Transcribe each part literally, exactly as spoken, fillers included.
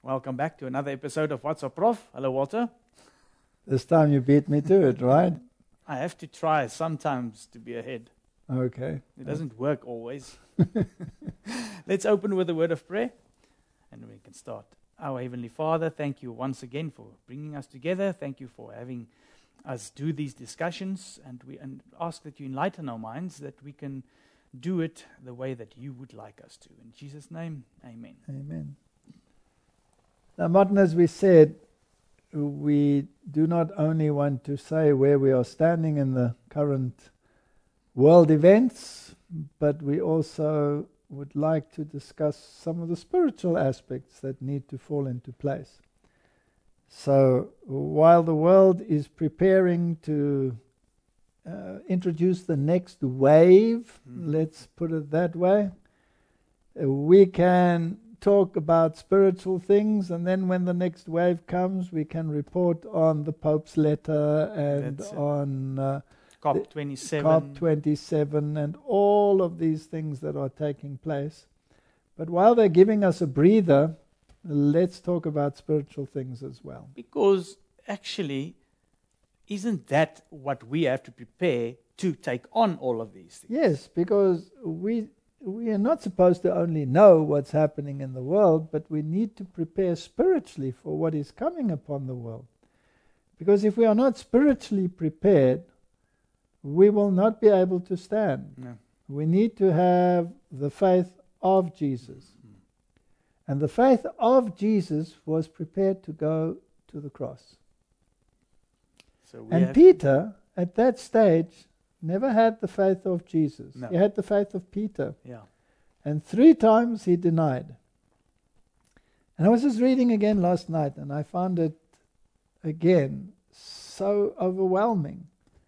Welcome back to another episode of What's Up, Prof? Hello, Walter. This time you beat me to it, right? I have to try sometimes to be ahead. Okay. It doesn't work always. Let's open with a word of prayer, and we can start. Our Heavenly Father, thank you once again for bringing us together. Thank you for having us do these discussions, and we and ask that you enlighten our minds, that we can do it the way that you would like us to. In Jesus' name, amen. Amen. Now, Martin, as we said, we do not only want to say where we are standing in the current world events, but we also would like to discuss some of the spiritual aspects that need to fall into place. So while the world is preparing to uh, introduce the next wave, mm. let's put it that way, uh, we can talk about spiritual things, and then when the next wave comes, we can report on the Pope's letter and on uh, COP twenty-seven. COP twenty-seven and all of these things that are taking place. But while they're giving us a breather, let's talk about spiritual things as well. Because actually, isn't that what we have to prepare to take on all of these things? Yes, because we we are not supposed to only know what's happening in the world, but we need to prepare spiritually for what is coming upon the world. Because if we are not spiritually prepared, we will not be able to stand. No. We need to have the faith of Jesus. Mm. And the faith of Jesus was prepared to go to the cross. So we and Peter, at that stage, never had the faith of Jesus. No. He had the faith of Peter. Yeah. And three times he denied. And I was just reading again last night, and I found it, again, so overwhelming.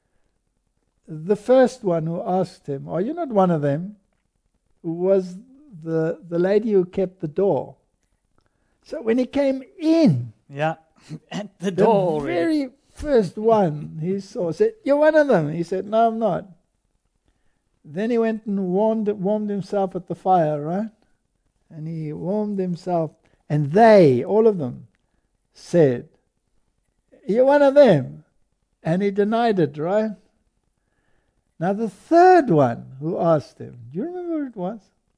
The first one who asked him, "Are you not one of them?" was the the lady who kept the door. So when he came in, yeah, at the, the door, very first one he saw said, "You're one of them." He said, "No, I'm not." Then he went and warmed warmed himself at the fire, right? And he warmed himself, and they, all of them, said, "You're one of them," and he denied it, right? Now the third one who asked him, do you remember what it was?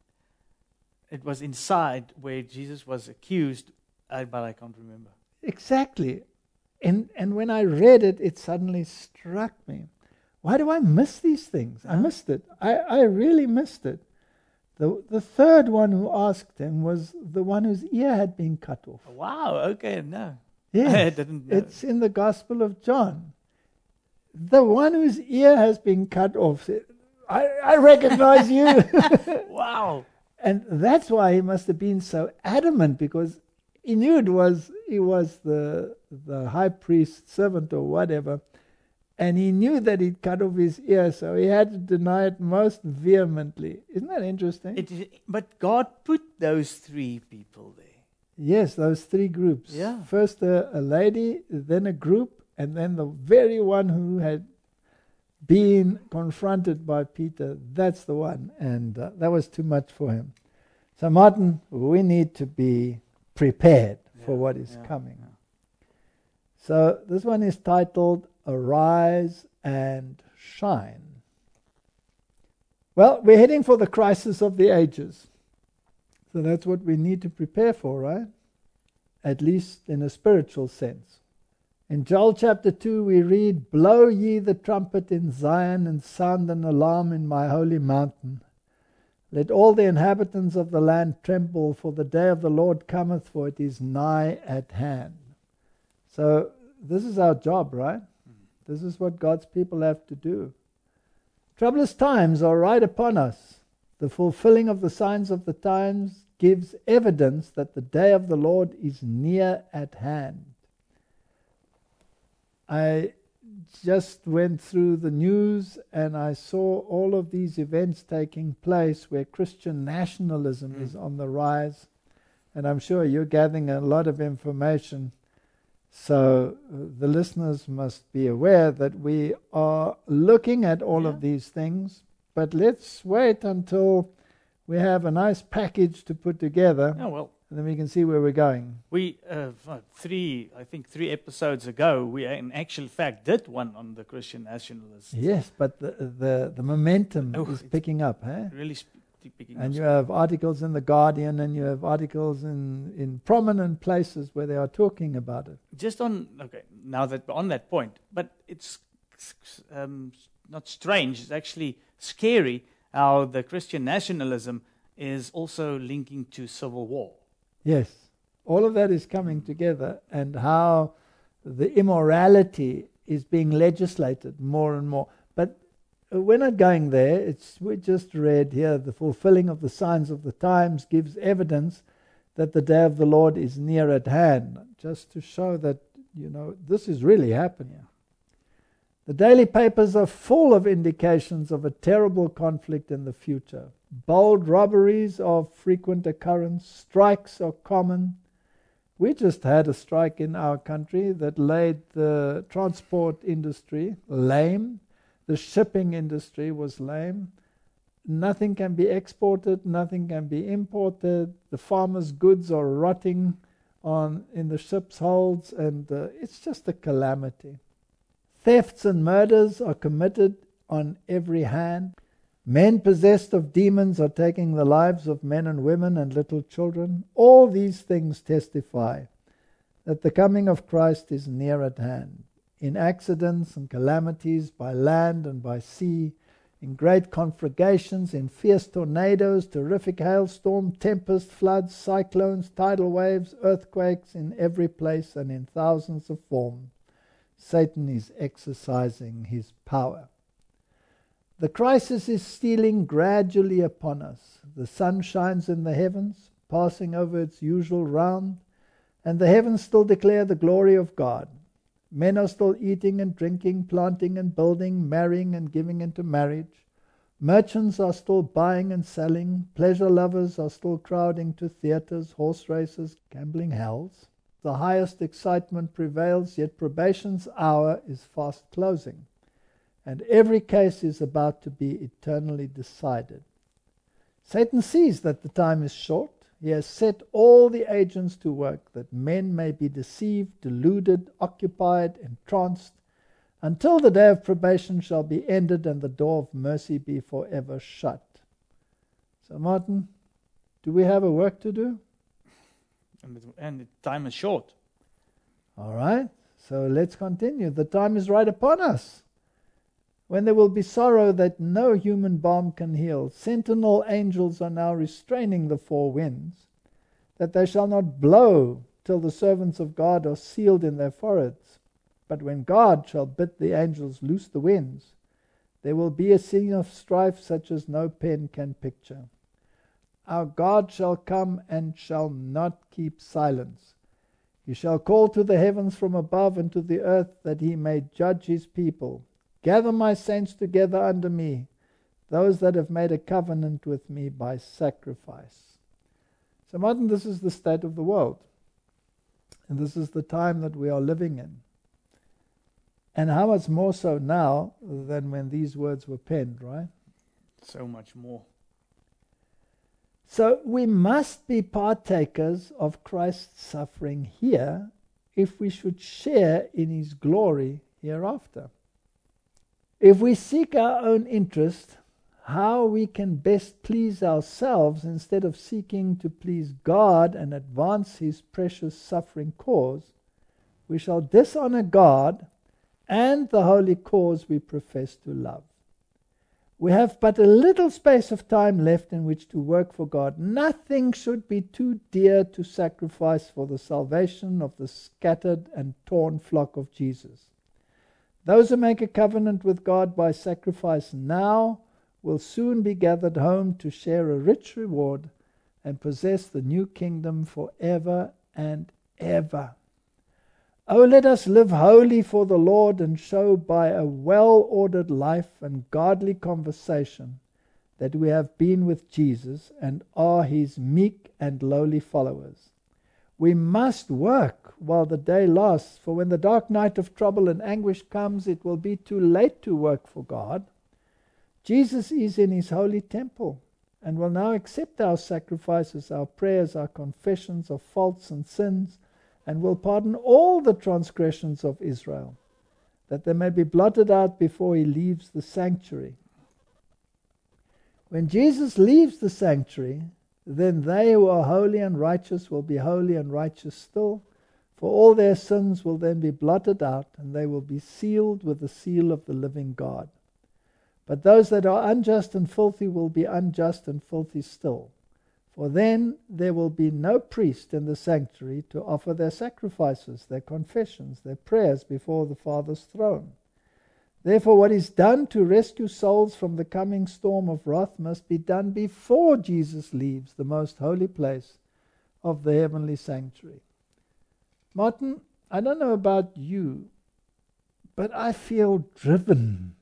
It was inside where Jesus was accused, uh, but I can't remember. Exactly. And and when I read it, it suddenly struck me. Why do I miss these things? Uh-huh. I missed it. I, I really missed it. The the third one who asked him was the one whose ear had been cut off. Wow, okay, no. Yes, I didn't know. It's in the Gospel of John. The one whose ear has been cut off said, I, I recognize you. Wow. And that's why he must have been so adamant, because he knew it was he was the the high priest's servant or whatever, and he knew that he'd cut off his ear, so he had to deny it most vehemently. Isn't that interesting? It, but God put those three people there. Yes, those three groups. Yeah. First a, a lady, then a group, and then the very one who had been confronted by Peter, that's the one. And uh, that was too much for him. So Martin, we need to be prepared yeah, for what is yeah, coming. Yeah. So this one is titled, Arise and Shine. Well, we're heading for the crisis of the ages. So that's what we need to prepare for, right? At least in a spiritual sense. In Joel chapter two we read, "Blow ye the trumpet in Zion, and sound an alarm in my holy mountain. Let all the inhabitants of the land tremble, for the day of the Lord cometh, for it is nigh at hand." So this is our job, right? Mm-hmm. This is what God's people have to do. Troublous times are right upon us. The fulfilling of the signs of the times gives evidence that the day of the Lord is near at hand. I just went through the news and I saw all of these events taking place where Christian nationalism mm. is on the rise. And I'm sure you're gathering a lot of information. So uh, the listeners must be aware that we are looking at all yeah. of these things. But let's wait until we have a nice package to put together. Oh, well. And then we can see where we're going. We, uh, what, three, I think three episodes ago, we in actual fact did one on the Christian nationalists. Yes, but the the, the momentum Oh, is it's picking up, eh? Really sp- picking And up. you have articles in The Guardian, and you have articles in, in prominent places where they are talking about it. Just on, okay, now that we're on that point, but it's um, not strange, it's actually scary how the Christian nationalism is also linking to civil war. Yes, all of that is coming together, and how the immorality is being legislated more and more. But we're not going there. It's we just read here, the fulfilling of the signs of the times gives evidence that the day of the Lord is near at hand, just to show that, you know, this is really happening. The daily papers are full of indications of a terrible conflict in the future. Bold robberies are of frequent occurrence. Strikes are common. We just had a strike in our country that laid the transport industry lame. The shipping industry was lame. Nothing can be exported, nothing can be imported. The farmers' goods are rotting on in the ships' holds, and uh, it's just a calamity. Thefts and murders are committed on every hand. Men possessed of demons are taking the lives of men and women and little children. All these things testify that the coming of Christ is near at hand. In accidents and calamities by land and by sea, in great conflagrations, in fierce tornadoes, terrific hailstorm, tempest, floods, cyclones, tidal waves, earthquakes, in every place and in thousands of forms, Satan is exercising his power. The crisis is stealing gradually upon us. The sun shines in the heavens, passing over its usual round, and the heavens still declare the glory of God. Men are still eating and drinking, planting and building, marrying and giving into marriage. Merchants are still buying and selling. Pleasure lovers are still crowding to theatres, horse races, gambling hells. The highest excitement prevails, yet probation's hour is fast closing, and every case is about to be eternally decided. Satan sees that the time is short. He has set all the agents to work that men may be deceived, deluded, occupied, entranced, until the day of probation shall be ended and the door of mercy be forever shut. So, Martin, do we have a work to do? And, the, and the time is short. All right, so let's continue. The time is right upon us, when there will be sorrow that no human balm can heal. Sentinel angels are now restraining the four winds, that they shall not blow till the servants of God are sealed in their foreheads. But when God shall bid the angels loose the winds, there will be a scene of strife such as no pen can picture. Our God shall come and shall not keep silence. He shall call to the heavens from above and to the earth, that he may judge his people. Gather my saints together under me, those that have made a covenant with me by sacrifice. So, Martin, this is the state of the world. And this is the time that we are living in. And how much more so now than when these words were penned, right? So much more. So we must be partakers of Christ's suffering here if we should share in his glory hereafter. If we seek our own interest, how we can best please ourselves instead of seeking to please God and advance his precious suffering cause, we shall dishonor God and the holy cause we profess to love. We have but a little space of time left in which to work for God. Nothing should be too dear to sacrifice for the salvation of the scattered and torn flock of Jesus. Those who make a covenant with God by sacrifice now will soon be gathered home to share a rich reward and possess the new kingdom forever and ever. Oh, let us live wholly for the Lord and show by a well-ordered life and godly conversation that we have been with Jesus and are his meek and lowly followers. We must work while the day lasts, for when the dark night of trouble and anguish comes, it will be too late to work for God. Jesus is in his holy temple, and will now accept our sacrifices, our prayers, our confessions of faults and sins, and will pardon all the transgressions of Israel, that they may be blotted out before he leaves the sanctuary. When Jesus leaves the sanctuary, then they who are holy and righteous will be holy and righteous still, for all their sins will then be blotted out, and they will be sealed with the seal of the living God. But those that are unjust and filthy will be unjust and filthy still. For then there will be no priest in the sanctuary to offer their sacrifices, their confessions, their prayers before the Father's throne. Therefore, what is done to rescue souls from the coming storm of wrath must be done before Jesus leaves the most holy place of the heavenly sanctuary. Martin, I don't know about you, but I feel driven.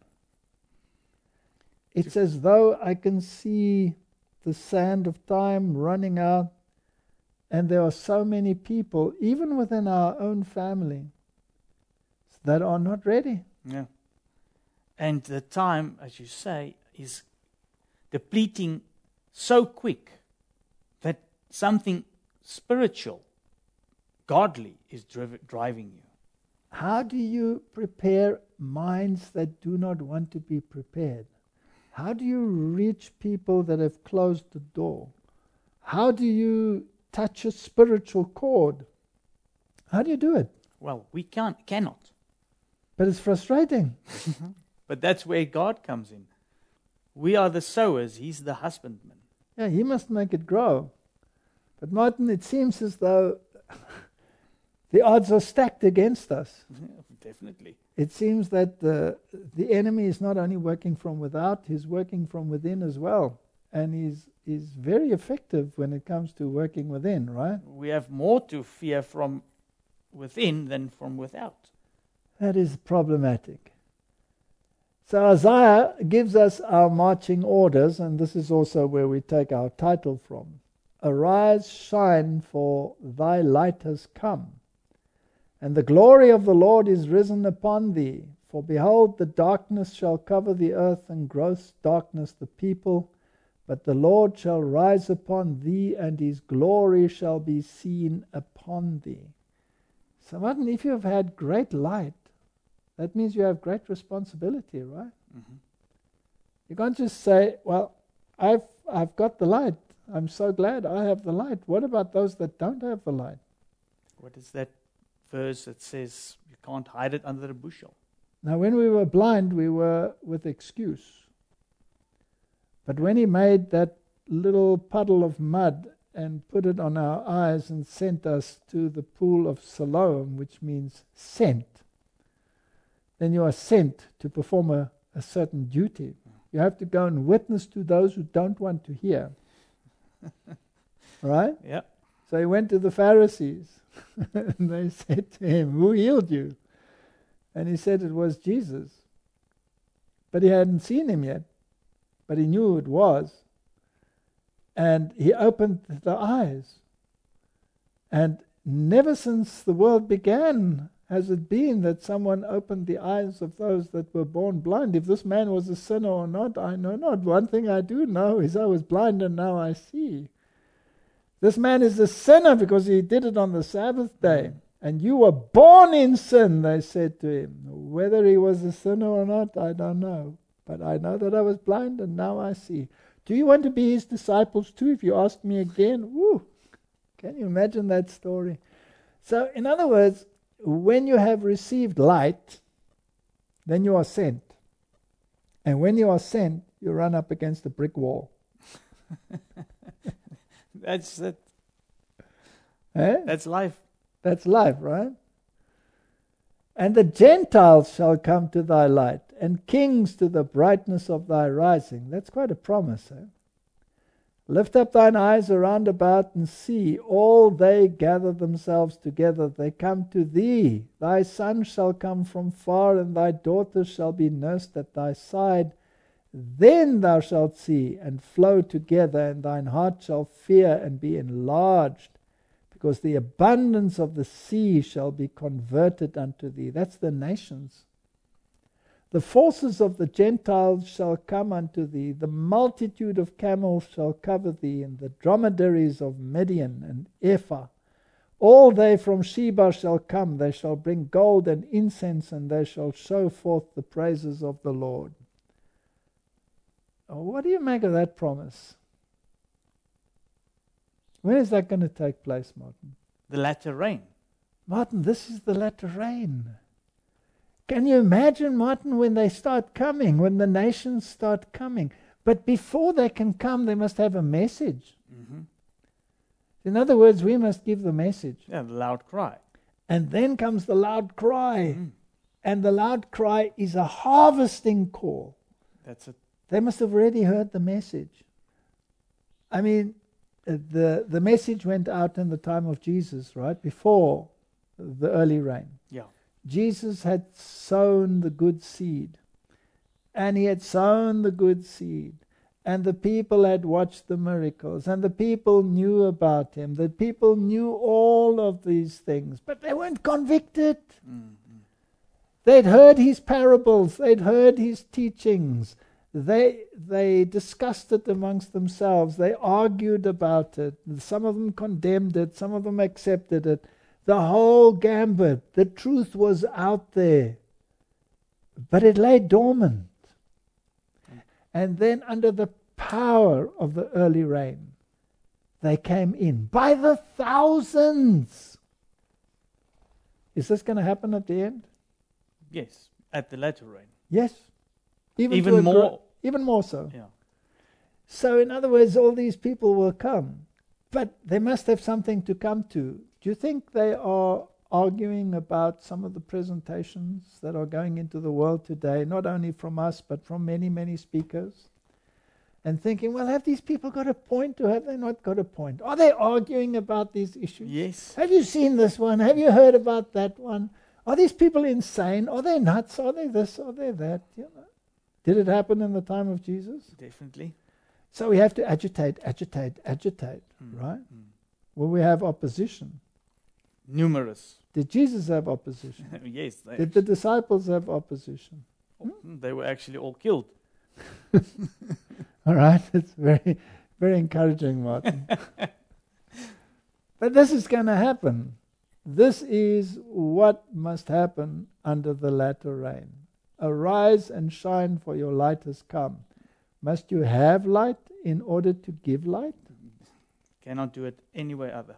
It's as though I can see the sand of time running out, and there are so many people, even within our own family, that are not ready. Yeah. And the time, as you say, is depleting so quick that something spiritual, godly, is driv- driving you. How do you prepare minds that do not want to be prepared? How do you reach people that have closed the door? How do you touch a spiritual chord? How do you do it? Well, we can't, cannot. But it's frustrating. But that's where God comes in. We are the sowers, He's the husbandman. Yeah, He must make it grow. But Martin, it seems as though the odds are stacked against us. Definitely. It seems that the, the enemy is not only working from without, he's working from within as well. And he's, he's very effective when it comes to working within, right? We have more to fear from within than from without. That is problematic. So Isaiah gives us our marching orders, and this is also where we take our title from. Arise, shine, for thy light has come, and the glory of the Lord is risen upon thee. For behold, the darkness shall cover the earth, and gross darkness the people. But the Lord shall rise upon thee, and his glory shall be seen upon thee. So Martin, if you have had great light, that means you have great responsibility, right? Mm-hmm. You can't just say, well, I've I've got the light. I'm so glad I have the light. What about those that don't have the light? What is that verse that says you can't hide it under a bushel? Now, when we were blind, we were with excuse. But when he made that little puddle of mud and put it on our eyes and sent us to the pool of Siloam, which means sent, then you are sent to perform a, a certain duty. You have to go and witness to those who don't want to hear. Right? Yeah. So he went to the Pharisees and they said to him, who healed you? And he said it was Jesus. But he hadn't seen him yet. But he knew who it was. And he opened the eyes. And never since the world began has it been that someone opened the eyes of those that were born blind. If this man was a sinner or not, I know not. One thing I do know is I was blind and now I see. This man is a sinner because he did it on the Sabbath day. And you were born in sin, they said to him. Whether he was a sinner or not, I don't know. But I know that I was blind and now I see. Do you want to be his disciples too? If you ask me again, woo, can you imagine that story? So in other words, when you have received light, then you are sent. And when you are sent, you run up against a brick wall. That's it. Eh? That's life. That's life, right? And the Gentiles shall come to thy light, and kings to the brightness of thy rising. That's quite a promise, eh? Lift up thine eyes around about and see. All they gather themselves together. They come to thee. Thy son shall come from far, and thy daughter shall be nursed at thy side. Then thou shalt see and flow together, and thine heart shall fear and be enlarged, because the abundance of the sea shall be converted unto thee. That's the nations. The forces of the Gentiles shall come unto thee, the multitude of camels shall cover thee, and the dromedaries of Midian and Ephah. All they from Sheba shall come, they shall bring gold and incense, and they shall show forth the praises of the Lord. Oh, what do you make of that promise? When is that going to take place, Martin? The latter rain. Martin, this is the latter rain. Can you imagine, Martin, when they start coming, when the nations start coming? But before they can come, they must have a message. Mm-hmm. In other words, we must give the message. Yeah, the loud cry. And then comes the loud cry. Mm. And the loud cry is a harvesting call. That's it. They must have already heard the message. I mean, the the message went out in the time of Jesus, right? Before the early rain. Yeah. Jesus had sown the good seed. And he had sown the good seed. And the people had watched the miracles. And the people knew about him. The people knew all of these things. But they weren't convicted. Mm-hmm. They'd heard his parables. They'd heard his teachings. They they discussed it amongst themselves. They argued about it. Some of them condemned it. Some of them accepted it. The whole gambit. The truth was out there. But it lay dormant. And then under the power of the early rain, they came in by the thousands. Is this going to happen at the end? Yes, at the latter rain. Yes. Even, Even to more. gr- even more so. Yeah. So in other words, all these people will come. But they must have something to come to. Do you think they are arguing about some of the presentations that are going into the world today, not only from us, but from many, many speakers? And thinking, well, have these people got a point or have they not got a point? Are they arguing about these issues? Yes. Have you seen this one? Have you heard about that one? Are these people insane? Are they nuts? Are they this? Are they that? You know? Did it happen in the time of Jesus? Definitely. So we have to agitate, agitate, agitate, Mm. right? Mm. Will we have opposition? Numerous. Did Jesus have opposition? Yes. They, Did the disciples have opposition? mm, they were actually all killed. All right, it's very, very encouraging, Martin. But this is going to happen. This is what must happen under the latter rain. Arise and shine, for your light has come. Must you have light in order to give light? Cannot do it any way other.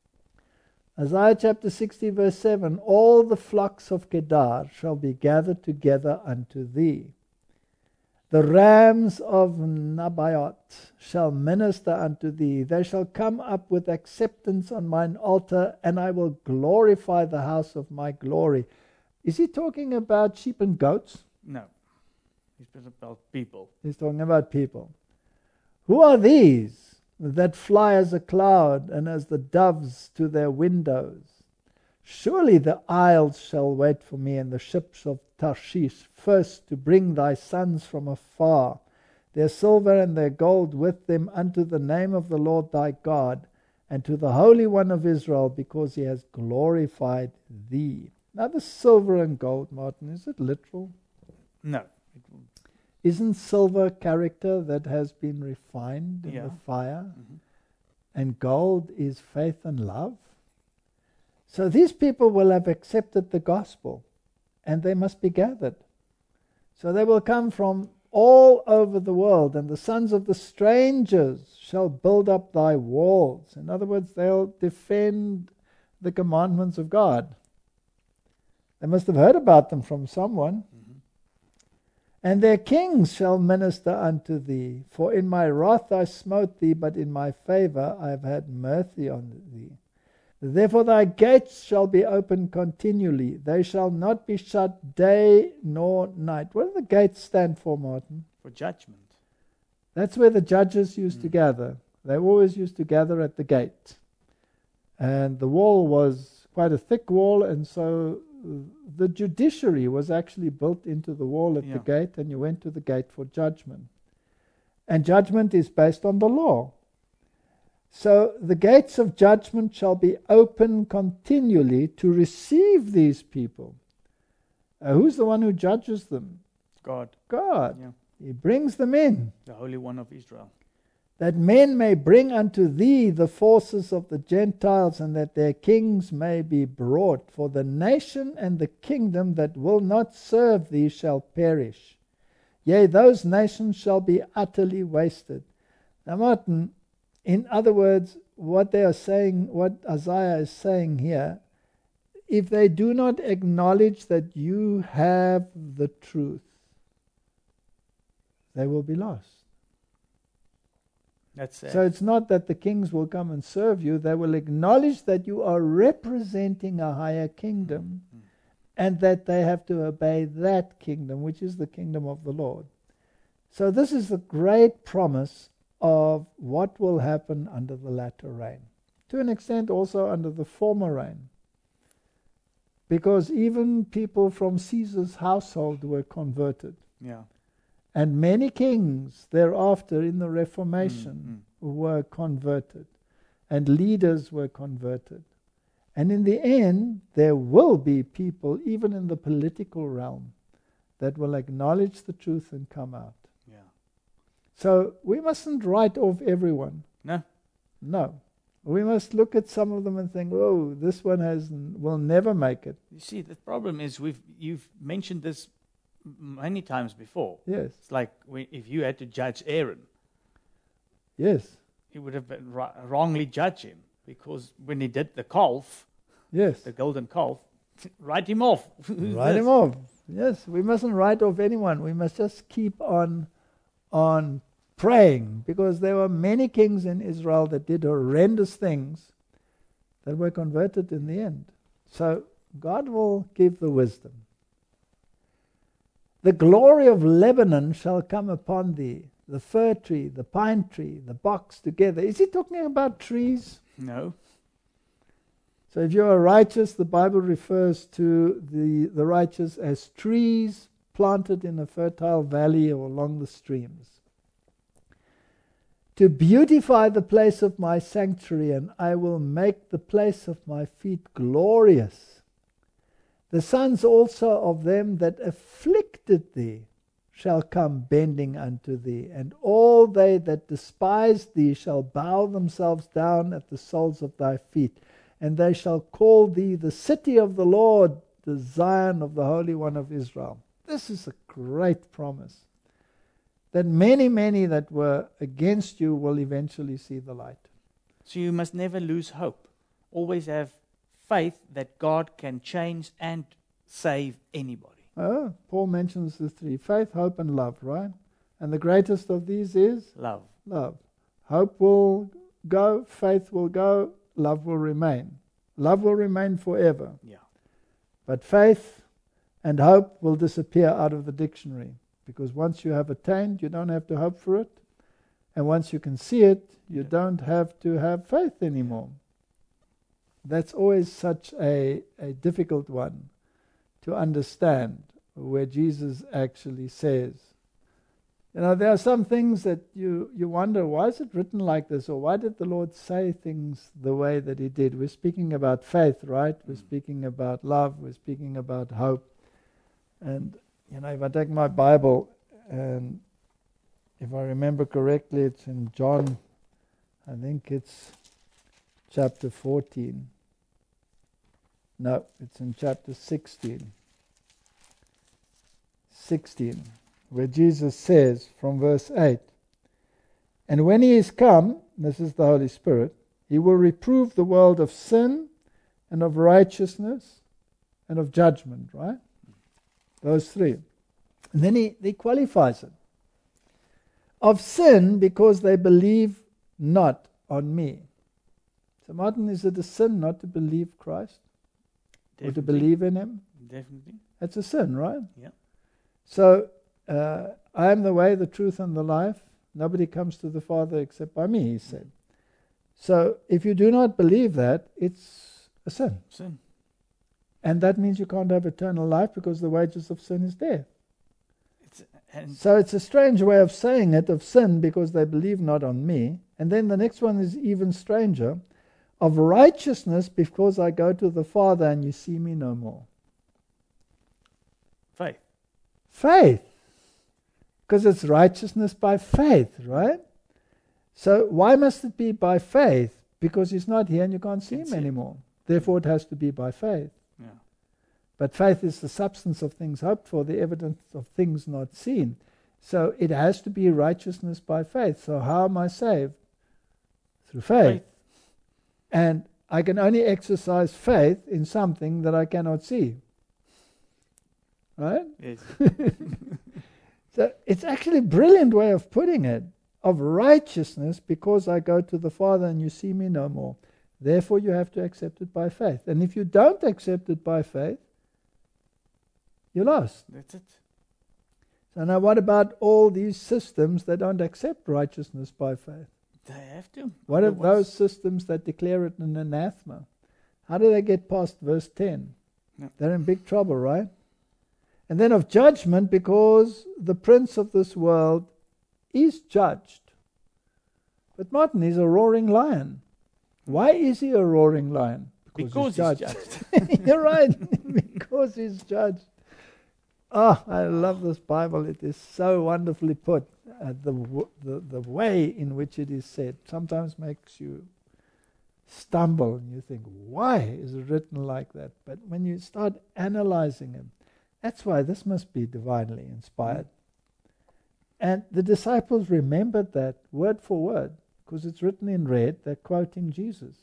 Isaiah chapter sixty verse seven, all the flocks of Kedar shall be gathered together unto thee. The rams of Nabaioth shall minister unto thee. They shall come up with acceptance on mine altar, and I will glorify the house of my glory. Is he talking about sheep and goats? No. He's been about people. He's talking about people. Who are these that fly as a cloud and as the doves to their windows? Surely the isles shall wait for me, and the ships of Tarshish, first to bring thy sons from afar, their silver and their gold with them, unto the name of the Lord thy God, and to the Holy One of Israel, because he has glorified thee. Now the silver and gold, Martin, is it literal? No. Isn't silver character that has been refined in Yeah. the fire? Mm-hmm. And gold is faith and love? So these people will have accepted the gospel, and they must be gathered. So they will come from all over the world, and the sons of the strangers shall build up thy walls. In other words, they'll defend the commandments of God. They must have heard about them from someone. Mm-hmm. And their kings shall minister unto thee. For in my wrath I smote thee, but in my favor I have had mercy on thee. Therefore thy gates shall be open continually. They shall not be shut day nor night. What do the gates stand for, Martin? For judgment. That's where the judges used Mm. to gather. They always used to gather at the gate. And the wall was quite a thick wall, and so the judiciary was actually built into the wall at Yeah. the gate, and you went to the gate for judgment. And judgment is based on the law. So the gates of judgment shall be open continually to receive these people. Uh, who's the one who judges them? God. God. Yeah. He brings them in, The Holy One of Israel. that men may bring unto thee the forces of the Gentiles, and that their kings may be brought. For the nation and the kingdom that will not serve thee shall perish. Yea, those nations shall be utterly wasted. Now, Martin, in other words, what they are saying, what Isaiah is saying here, if they do not acknowledge that you have the truth, they will be lost. That's sad. So it's not that the kings will come and serve you. They will acknowledge that you are representing a higher kingdom, Mm. and that they have to obey that kingdom, which is the kingdom of the Lord. So this is the great promise of what will happen under the latter rain. To an extent also under the former rain. Because even people from Caesar's household were converted. Yeah. And many kings thereafter in the Reformation Mm, mm. were converted. And leaders were converted. And in the end, there will be people, even in the political realm, that will acknowledge the truth and come out. Yeah. So we mustn't write off everyone. No. No. We must look at some of them and think, oh, this one has will never make it. You see, the problem is we've you've mentioned this m- many times before. Yes, It's like when, if you had to judge Aaron, yes, you would have been ri- wrongly judged him because when he did the calf, yes. the golden calf, write him off. Who's Write this? him off. Yes, we mustn't write off anyone. We must just keep on on praying, because there were many kings in Israel that did horrendous things that were converted in the end. So God will give the wisdom. The glory of Lebanon shall come upon thee, the fir tree, the pine tree, the box together. Is he talking about trees? No. So if you are righteous, the Bible refers to the, the righteous as trees planted in a fertile valley or along the streams. To beautify the place of my sanctuary, and I will make the place of my feet glorious. The sons also of them that afflicted thee shall come bending unto thee, and all they that despised thee shall bow themselves down at the soles of thy feet. And they shall call thee the city of the Lord, the Zion of the Holy One of Israel. This is a great promise, that many, many that were against you will eventually see the light. So you must never lose hope. Always have faith that God can change and save anybody. Oh, Paul mentions the three: faith, hope, and love, right? And the greatest of these is Love. love. Hope will go, faith will go, love will remain. Love will remain forever. Yeah. But faith and hope will disappear out of the dictionary. Because once you have attained, you don't have to hope for it. And once you can see it, you Yeah. don't have to have faith anymore. That's always such a, a difficult one to understand, where Jesus actually says, you know, there are some things that you, you wonder, why is it written like this? Or why did the Lord say things the way that he did? We're speaking about faith, right? We're speaking about love. We're speaking about hope. And, you know, if I take my Bible, and if I remember correctly, it's in John, I think it's chapter fourteen. No, it's in chapter sixteen. sixteen, where Jesus says from verse eight, and when he is come, this is the Holy Spirit, he will reprove the world of sin and of righteousness and of judgment, right? Those three. And then he, he qualifies it. Of sin, because they believe not on me. So Martin, is it a sin not to believe Christ? Or to Definitely. believe in him? Definitely. That's a sin, right? Yeah. So, uh, I am the way, the truth, and the life. Nobody comes to the Father except by me, he said. So, if you do not believe that, it's a sin. Sin. And that means you can't have eternal life, because the wages of sin is death. It's, and So it's a strange way of saying it, of sin, because they believe not on me. And then the next one is even stranger. Of righteousness, because I go to the Father and you see me no more. faith. Faith. Because it's righteousness by faith, right? So why must it be by faith? Because he's not here and you can't see Can't him see anymore. Therefore it has to be by faith. Yeah. But faith is the substance of things hoped for, the evidence of things not seen. So it has to be righteousness by faith. So how am I saved? Through faith. Faith. And I can only exercise faith in something that I cannot see. Right? Yes. So it's actually a brilliant way of putting it. Of righteousness, because I go to the Father and you see me no more. Therefore you have to accept it by faith. And if you don't accept it by faith, you're lost. That's it. So now what about all these systems that don't accept righteousness by faith? They have to. What of Otherwise- those systems that declare it an anathema? How do they get past verse ten? No. They're in big trouble, right? And then of judgment, because the prince of this world is judged. But Martin, he's a roaring lion. Why is he a roaring lion? Because he's he's judged. judged. You're right. Because he's judged. Oh, I love this Bible. It is so wonderfully put. Uh, the, w- the the way in which it is said sometimes makes you stumble and you think, why is it written like that? But when you start analyzing it, that's why this must be divinely inspired. And the disciples remembered that word for word, because it's written in red. They're quoting Jesus.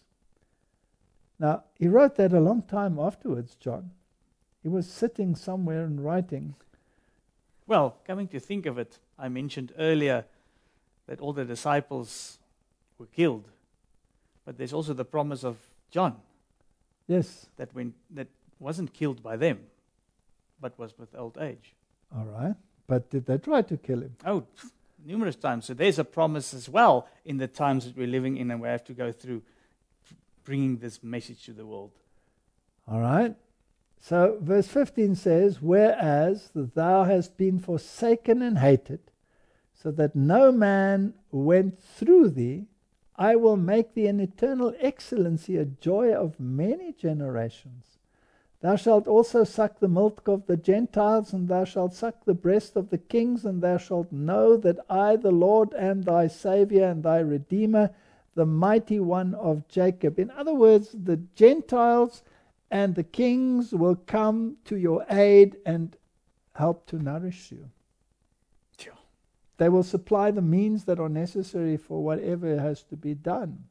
Now, he wrote that a long time afterwards, John. He was sitting somewhere and writing. Well, coming to think of it, I mentioned earlier that all the disciples were killed. But there's also the promise of John Yes. that when that wasn't killed by them, but was with old age. All right. But did they try to kill him? Oh, numerous times. So there's a promise as well in the times that we're living in, and we have to go through bringing this message to the world. All right. So verse fifteen says, whereas thou hast been forsaken and hated, so that no man went through thee, I will make thee an eternal excellency, a joy of many generations. Thou shalt also suck the milk of the Gentiles, and thou shalt suck the breast of the kings, and thou shalt know that I, the Lord, am thy Saviour and thy Redeemer, the mighty one of Jacob. In other words, the Gentiles and the kings will come to your aid and help to nourish you. Sure. They will supply the means that are necessary for whatever has to be done.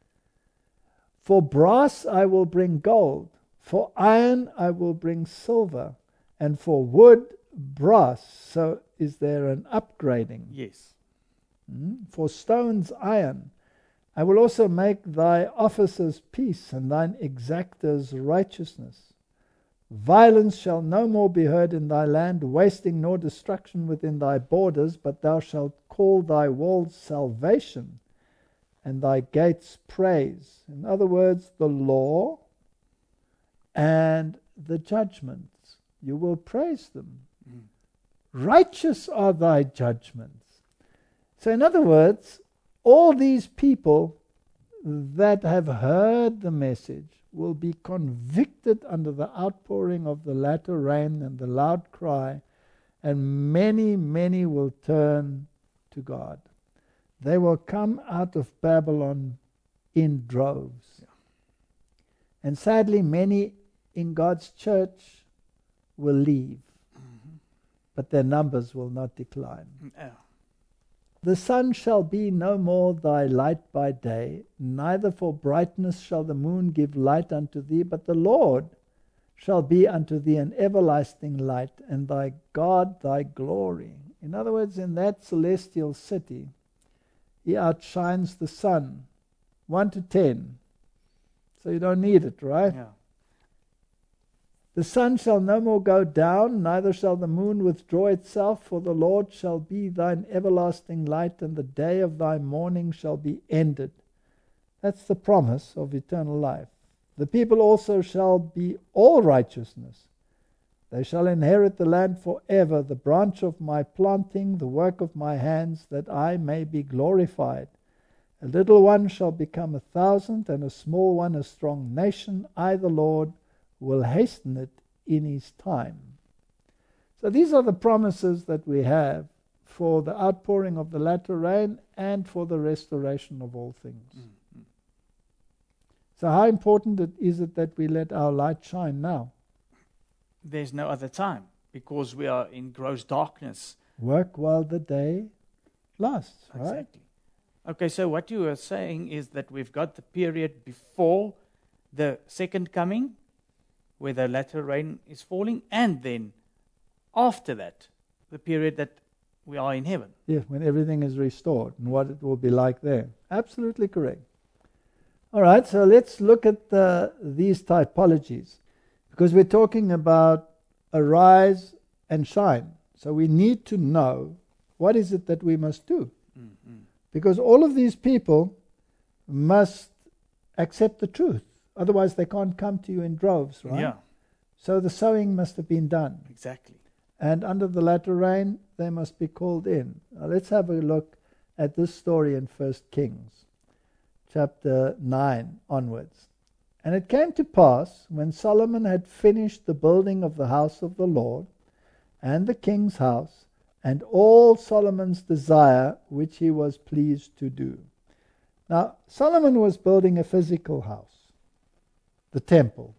For brass I will bring gold, for iron I will bring silver, and for wood brass. So is there an upgrading? Yes. Mm? For stones iron. I will also make thy officers peace, and thine exactors righteousness. Violence shall no more be heard in thy land, wasting nor destruction within thy borders, but thou shalt call thy walls salvation, and thy gates praise. In other words, the law and the judgments, you will praise them. Mm. Righteous are thy judgments. So in other words, all these people that have heard the message will be convicted under the outpouring of the latter rain and the loud cry, and many, many will turn to God. They will come out of Babylon in droves. Yeah. And sadly, many in God's church will leave, Mm-hmm. but their numbers will not decline. Yeah. The sun shall be no more thy light by day, neither for brightness shall the moon give light unto thee, but the Lord shall be unto thee an everlasting light, and thy God thy glory. In other words, in that celestial city, he outshines the sun, one to ten. So you don't need it, right? Yeah. The sun shall no more go down, neither shall the moon withdraw itself, for the Lord shall be thine everlasting light, and the day of thy mourning shall be ended. That's the promise of eternal life. The people also shall be all righteousness. They shall inherit the land forever, the branch of my planting, the work of my hands, that I may be glorified. A little one shall become a thousand, and a small one a strong nation. I, the Lord, will hasten it in his time. So these are the promises that we have for the outpouring of the latter rain and for the restoration of all things. Mm-hmm. So how important it is it that we let our light shine now? There's no other time because we are in gross darkness. Work while the day lasts, right? Exactly. Okay, so what you are saying is that we've got the period before the second coming, where the latter rain is falling, and then after that, the period that we are in heaven. Yeah, when everything is restored and what it will be like there. Absolutely correct. All right, so let's look at the, these typologies, because we're talking about arise and shine. So we need to know what is it that we must do. Mm-hmm. Because all of these people must accept the truth. Otherwise they can't come to you in droves, right? Yeah. So the sowing must have been done. Exactly. And under the latter rain, they must be called in. Now let's have a look at this story in First Kings, chapter nine onwards. And it came to pass, when Solomon had finished the building of the house of the Lord, and the king's house, and all Solomon's desire which he was pleased to do. Now, Solomon was building a physical house, the temple.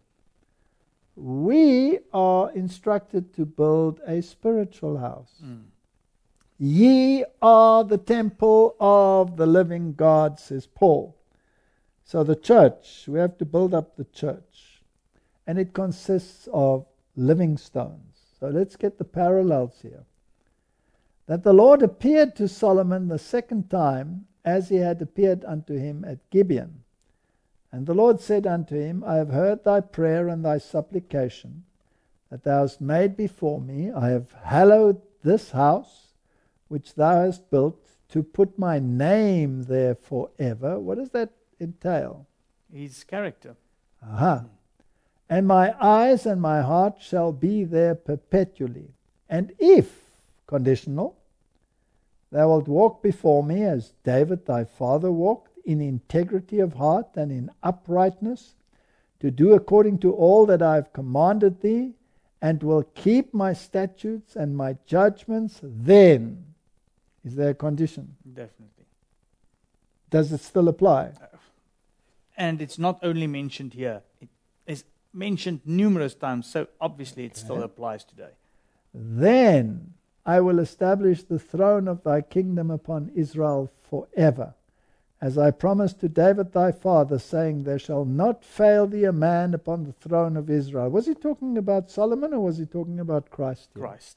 We are instructed to build a spiritual house. Mm. Ye are the temple of the living God, says Paul. So the church, we have to build up the church. And it consists of living stones. So let's get the parallels here. That the Lord appeared to Solomon the second time, as he had appeared unto him at Gibeon. And the Lord said unto him, I have heard thy prayer and thy supplication, that thou hast made before me. I have hallowed this house, which thou hast built, to put my name there forever. What does that entail? His character. Aha. And my eyes and my heart shall be there perpetually. And if, conditional, thou wilt walk before me as David thy father walked, in integrity of heart and in uprightness, to do according to all that I have commanded thee, and will keep my statutes and my judgments, then is there a condition? Definitely. Does it still apply? Uh, and it's not only mentioned here. It is mentioned numerous times, so obviously it okay. still applies today. Then I will establish the throne of thy kingdom upon Israel forever, as I promised to David thy father, saying, there shall not fail thee a man upon the throne of Israel. Was he talking about Solomon, or was he talking about Christ here? Christ.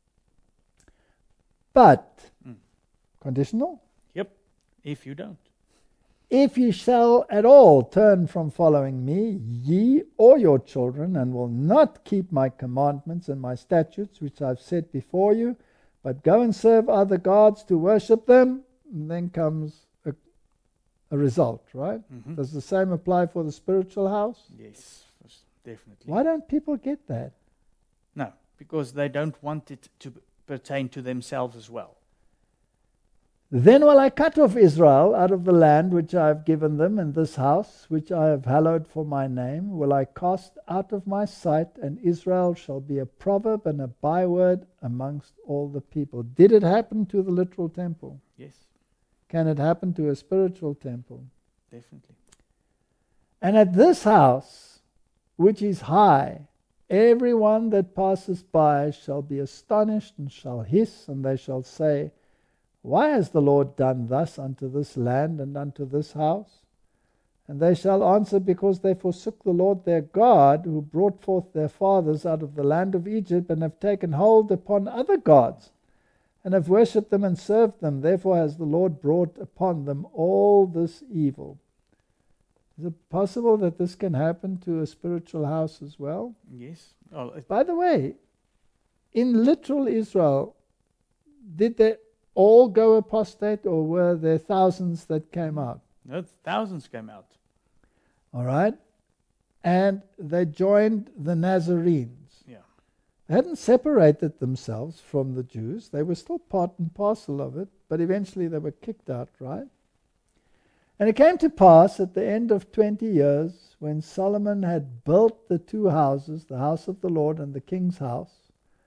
But, mm. conditional? Yep, if you don't. If ye shall at all turn from following me, ye or your children, and will not keep my commandments and my statutes, which I have set before you, but go and serve other gods to worship them, and then comes a result, right? Mm-hmm. Does the same apply for the spiritual house? Yes, definitely. Why don't people get that? No, because they don't want it to pertain to themselves as well. Then will I cut off Israel out of the land which I have given them, and this house which I have hallowed for my name will I cast out of my sight, and Israel shall be a proverb and a byword amongst all the people. Did it happen to the literal temple? Yes. Can it happen to a spiritual temple? Definitely. And at this house, which is high, every one that passes by shall be astonished and shall hiss, and they shall say, why has the Lord done thus unto this land and unto this house? And they shall answer, because they forsook the Lord their God, who brought forth their fathers out of the land of Egypt, and have taken hold upon other gods, and have worshipped them and served them. Therefore has the Lord brought upon them all this evil. Is it possible that this can happen to a spiritual house as well? Yes. Oh, it By the way, in literal Israel, did they all go apostate, or were there thousands that came out? No, thousands came out. All right. And they joined the Nazarenes. Yeah. They hadn't separated themselves from the Jews. They were still part and parcel of it, but eventually they were kicked out, right? And it came to pass at the end of twenty years, when Solomon had built the two houses, the house of the Lord and the king's house,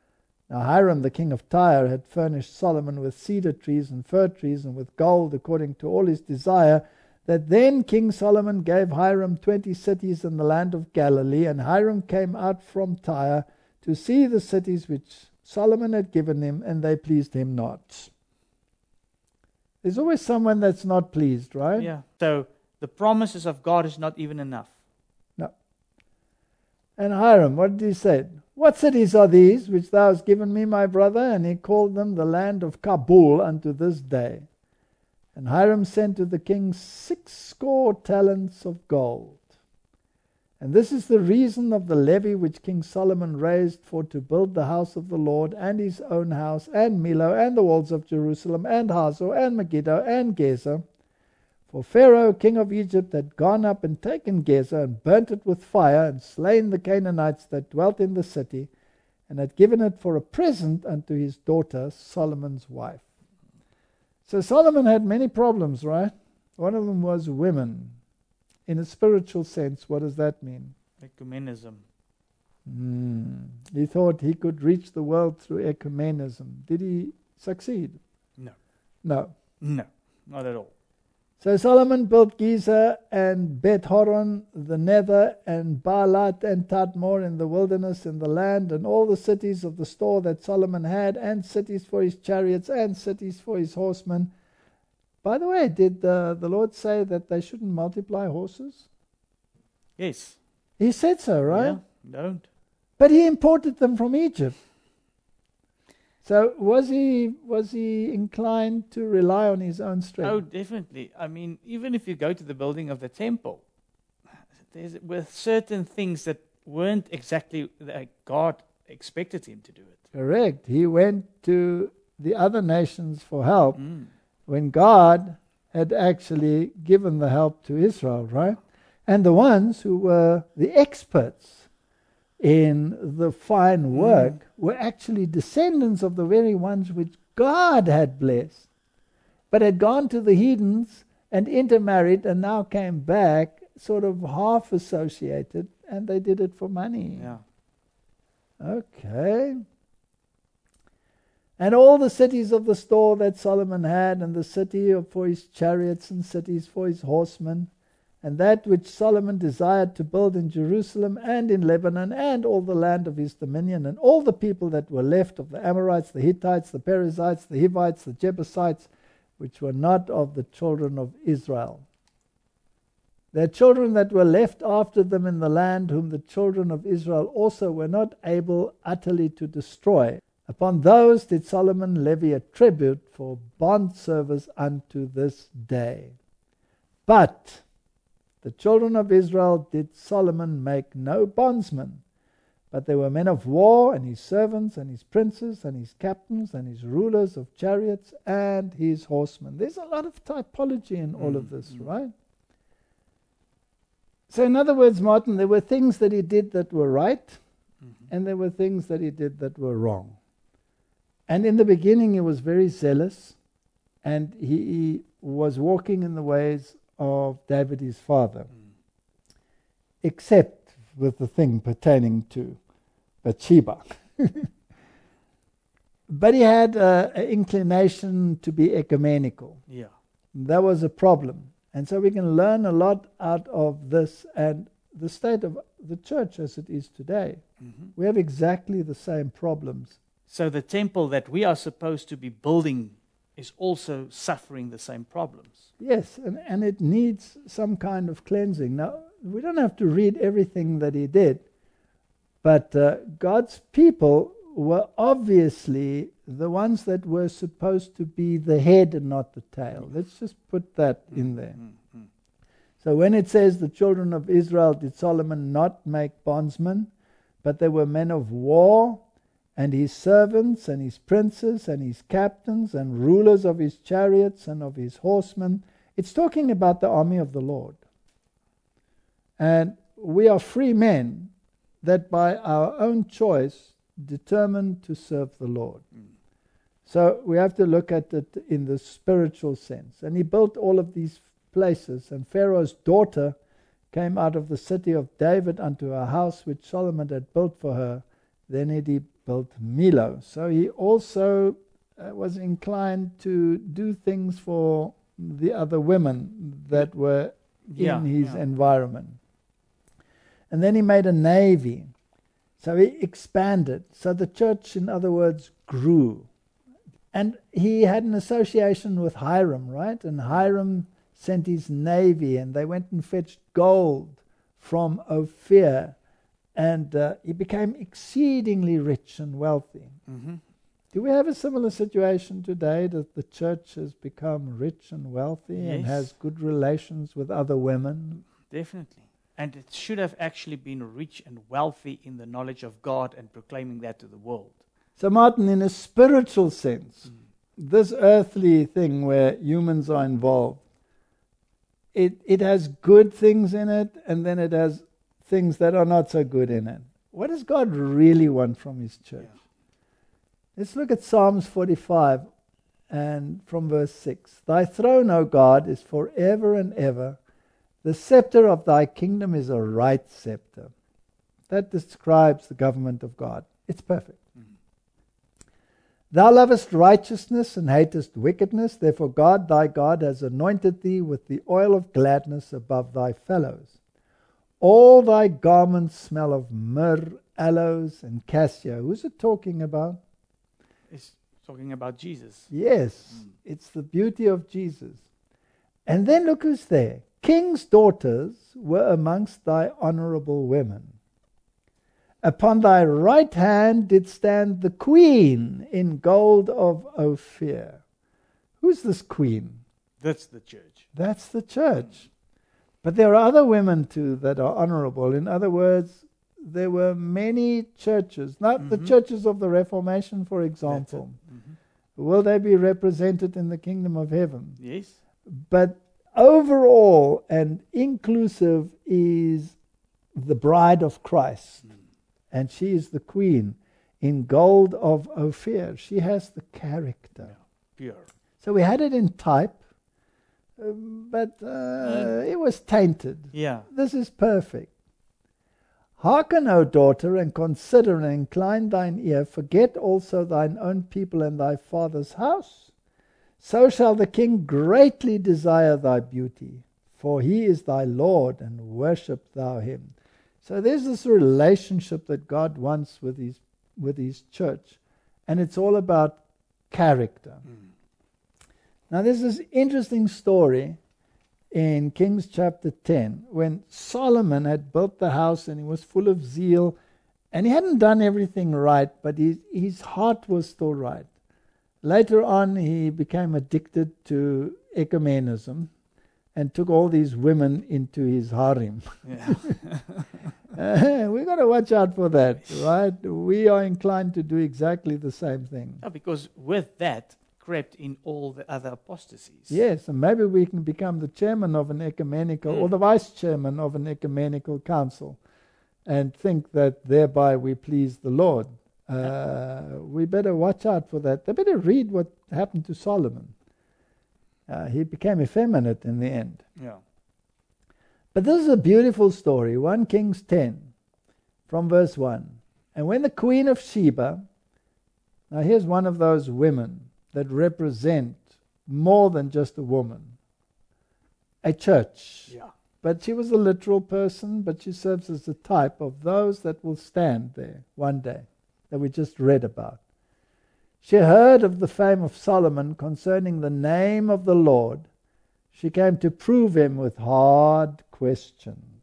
Now Hiram the king of Tyre had furnished Solomon with cedar trees and fir trees and with gold according to all his desire, that then King Solomon gave Hiram twenty cities in the land of Galilee, and Hiram came out from Tyre to see the cities which Solomon had given him, and they pleased him not. There's always someone that's not pleased, right? Yeah. So the promises of God is not even enough. No. And Hiram, what did he say? What cities are these which thou hast given me, my brother? And he called them the land of Kabul unto this day. And Hiram sent to the king six score talents of gold. And this is the reason of the levy which King Solomon raised for to build the house of the Lord, and his own house, and Millo, and the walls of Jerusalem, and Hazor, and Megiddo, and Gezer. For Pharaoh, king of Egypt, had gone up and taken Gezer, and burnt it with fire, and slain the Canaanites that dwelt in the city, and had given it for a present unto his daughter, Solomon's wife. So Solomon had many problems, right? One of them was women. In a spiritual sense, what does that mean? Ecumenism. Mm. He thought he could reach the world through ecumenism. Did he succeed? No. No. No, not at all. So Solomon built Gezer and Beth Horon, the nether, and Baalat and Tadmor in the wilderness in the land, and all the cities of the store that Solomon had, and cities for his chariots, and cities for his horsemen. By the way, did uh, the Lord say that they shouldn't multiply horses? Yes. He said so, right? Yeah, don't. But he imported them from Egypt. So was he was he inclined to rely on his own strength? Oh, definitely. I mean, even if you go to the building of the temple, there's with certain things that weren't exactly like God expected him to do it. Correct. He went to the other nations for help Mm. when God had actually given the help to Israel, right? And the ones who were the experts in the fine work mm. were actually descendants of the very ones which God had blessed, but had gone to the heathens and intermarried and now came back sort of half associated, and they did it for money. Yeah. Okay. And all the cities of the store that Solomon had, and the city for his chariots, and cities for his horsemen, and that which Solomon desired to build in Jerusalem and in Lebanon, and all the land of his dominion, and all the people that were left of the Amorites, the Hittites, the Perizzites, the Hivites, the Jebusites, which were not of the children of Israel. Their children that were left after them in the land, whom the children of Israel also were not able utterly to destroy. Upon those did Solomon levy a tribute for bond service unto this day. But the children of Israel did Solomon make no bondsmen, but they were men of war, and his servants, and his princes, and his captains, and his rulers of chariots, and his horsemen. There's a lot of typology in all mm-hmm. of this, right? So in other words, Martin, there were things that he did that were right, mm-hmm. and there were things that he did that were wrong. And in the beginning he was very zealous, and he, he was walking in the ways of David his father, mm. except with the thing pertaining to Bathsheba. But he had uh, an inclination to be ecumenical. Yeah, that was a problem. And so we can learn a lot out of this and the state of the church as it is today. Mm-hmm. We have exactly the same problems. So the temple that we are supposed to be building is also suffering the same problems. Yes, and, and it needs some kind of cleansing. Now, we don't have to read everything that he did, but uh, God's people were obviously the ones that were supposed to be the head and not the tail. Let's just put that mm-hmm. in there. Mm-hmm. So when it says the children of Israel did Solomon not make bondsmen, but they were men of war, and his servants, and his princes, and his captains, and rulers of his chariots, and of his horsemen. It's talking about the army of the Lord. And we are free men that by our own choice determined to serve the Lord. Mm. So we have to look at it in the spiritual sense. And he built all of these places, and Pharaoh's daughter came out of the city of David unto her house which Solomon had built for her. Then he built Milo. So he also uh, was inclined to do things for the other women that were Yeah, in his yeah. environment. And then he made a navy. So he expanded. So the church, in other words, grew. And he had an association with Hiram, right? And Hiram sent his navy, and they went and fetched gold from Ophir. And uh, he became exceedingly rich and wealthy. Mm-hmm. Do we have a similar situation today that the church has become rich and wealthy and Yes. has good relations with other women? Definitely. And it should have actually been rich and wealthy in the knowledge of God and proclaiming that to the world. So, Martin, in a spiritual sense, mm. this earthly thing where humans are involved, it, it has good things in it, and then it has things that are not so good in it. What does God really want from his church? Yeah. Let's look at Psalms forty-five and from verse six. Thy throne, O God, is forever and ever. The scepter of thy kingdom is a right scepter. That describes the government of God. It's perfect. Mm-hmm. Thou lovest righteousness and hatest wickedness. Therefore God, thy God, has anointed thee with the oil of gladness above thy fellows. All thy garments smell of myrrh, aloes, and cassia. Who's it talking about? It's talking about Jesus. Yes, mm. It's the beauty of Jesus. And then look who's there. King's daughters were amongst thy honorable women. Upon thy right hand did stand the queen in gold of Ophir. Who's this queen? That's the church. That's the church. But there are other women too that are honorable. In other words, there were many churches, not mm-hmm. the churches of the Reformation, for example. Mm-hmm. Will they be represented in the kingdom of heaven? Yes. But overall and inclusive is the bride of Christ. Mm. And she is the queen in gold of Ophir. She has the character. Yeah. Pure. So we had it in type, uh, but uh, uh, it was tainted. Yeah. This is perfect. Hearken, O daughter, and consider and incline thine ear. Forget also thine own people and thy father's house. So shall the king greatly desire thy beauty, for he is thy Lord, and worship thou him. So there's this relationship that God wants with his with his church, and it's all about character. Mm. Now there's this interesting story in Kings chapter ten, when Solomon had built the house and he was full of zeal, and he hadn't done everything right, but his, his heart was still right. Later on, he became addicted to ecumenism and took all these women into his harem. Yeah. uh, we got to watch out for that, right? We are inclined to do exactly the same thing. No, because with that crept in all the other apostasies. Yes, and maybe we can become the chairman of an ecumenical, mm. or the vice chairman of an ecumenical council, and think that thereby we please the Lord. Uh, we better watch out for that. They better read what happened to Solomon. Uh, he became effeminate in the end. Yeah. But this is a beautiful story. First Kings ten, from verse one. And when the queen of Sheba, now here's one of those women that represent more than just a woman, a church. Yeah. But she was a literal person, but she serves as a type of those that will stand there one day, that we just read about. She heard of the fame of Solomon concerning the name of the Lord. She came to prove him with hard questions.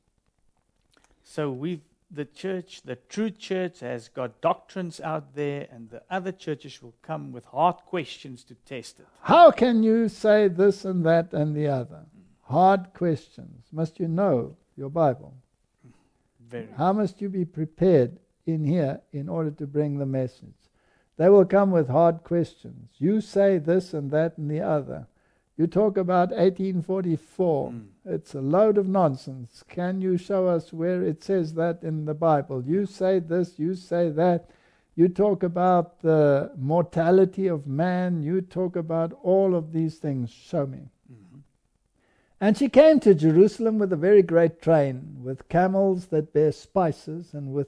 So we've the church, the true church, has got doctrines out there, and the other churches will come with hard questions to test it. How can you say this and that and the other? Hard questions. Must you know your Bible? Very. How must you be prepared in here in order to bring the message? They will come with hard questions. You say this and that and the other. You talk about eighteen forty-four. Mm. It's a load of nonsense. Can you show us where it says that in the Bible? You say this, you say that. You talk about the mortality of man. You talk about all of these things. Show me. Mm-hmm. And she came to Jerusalem with a very great train, with camels that bear spices, and with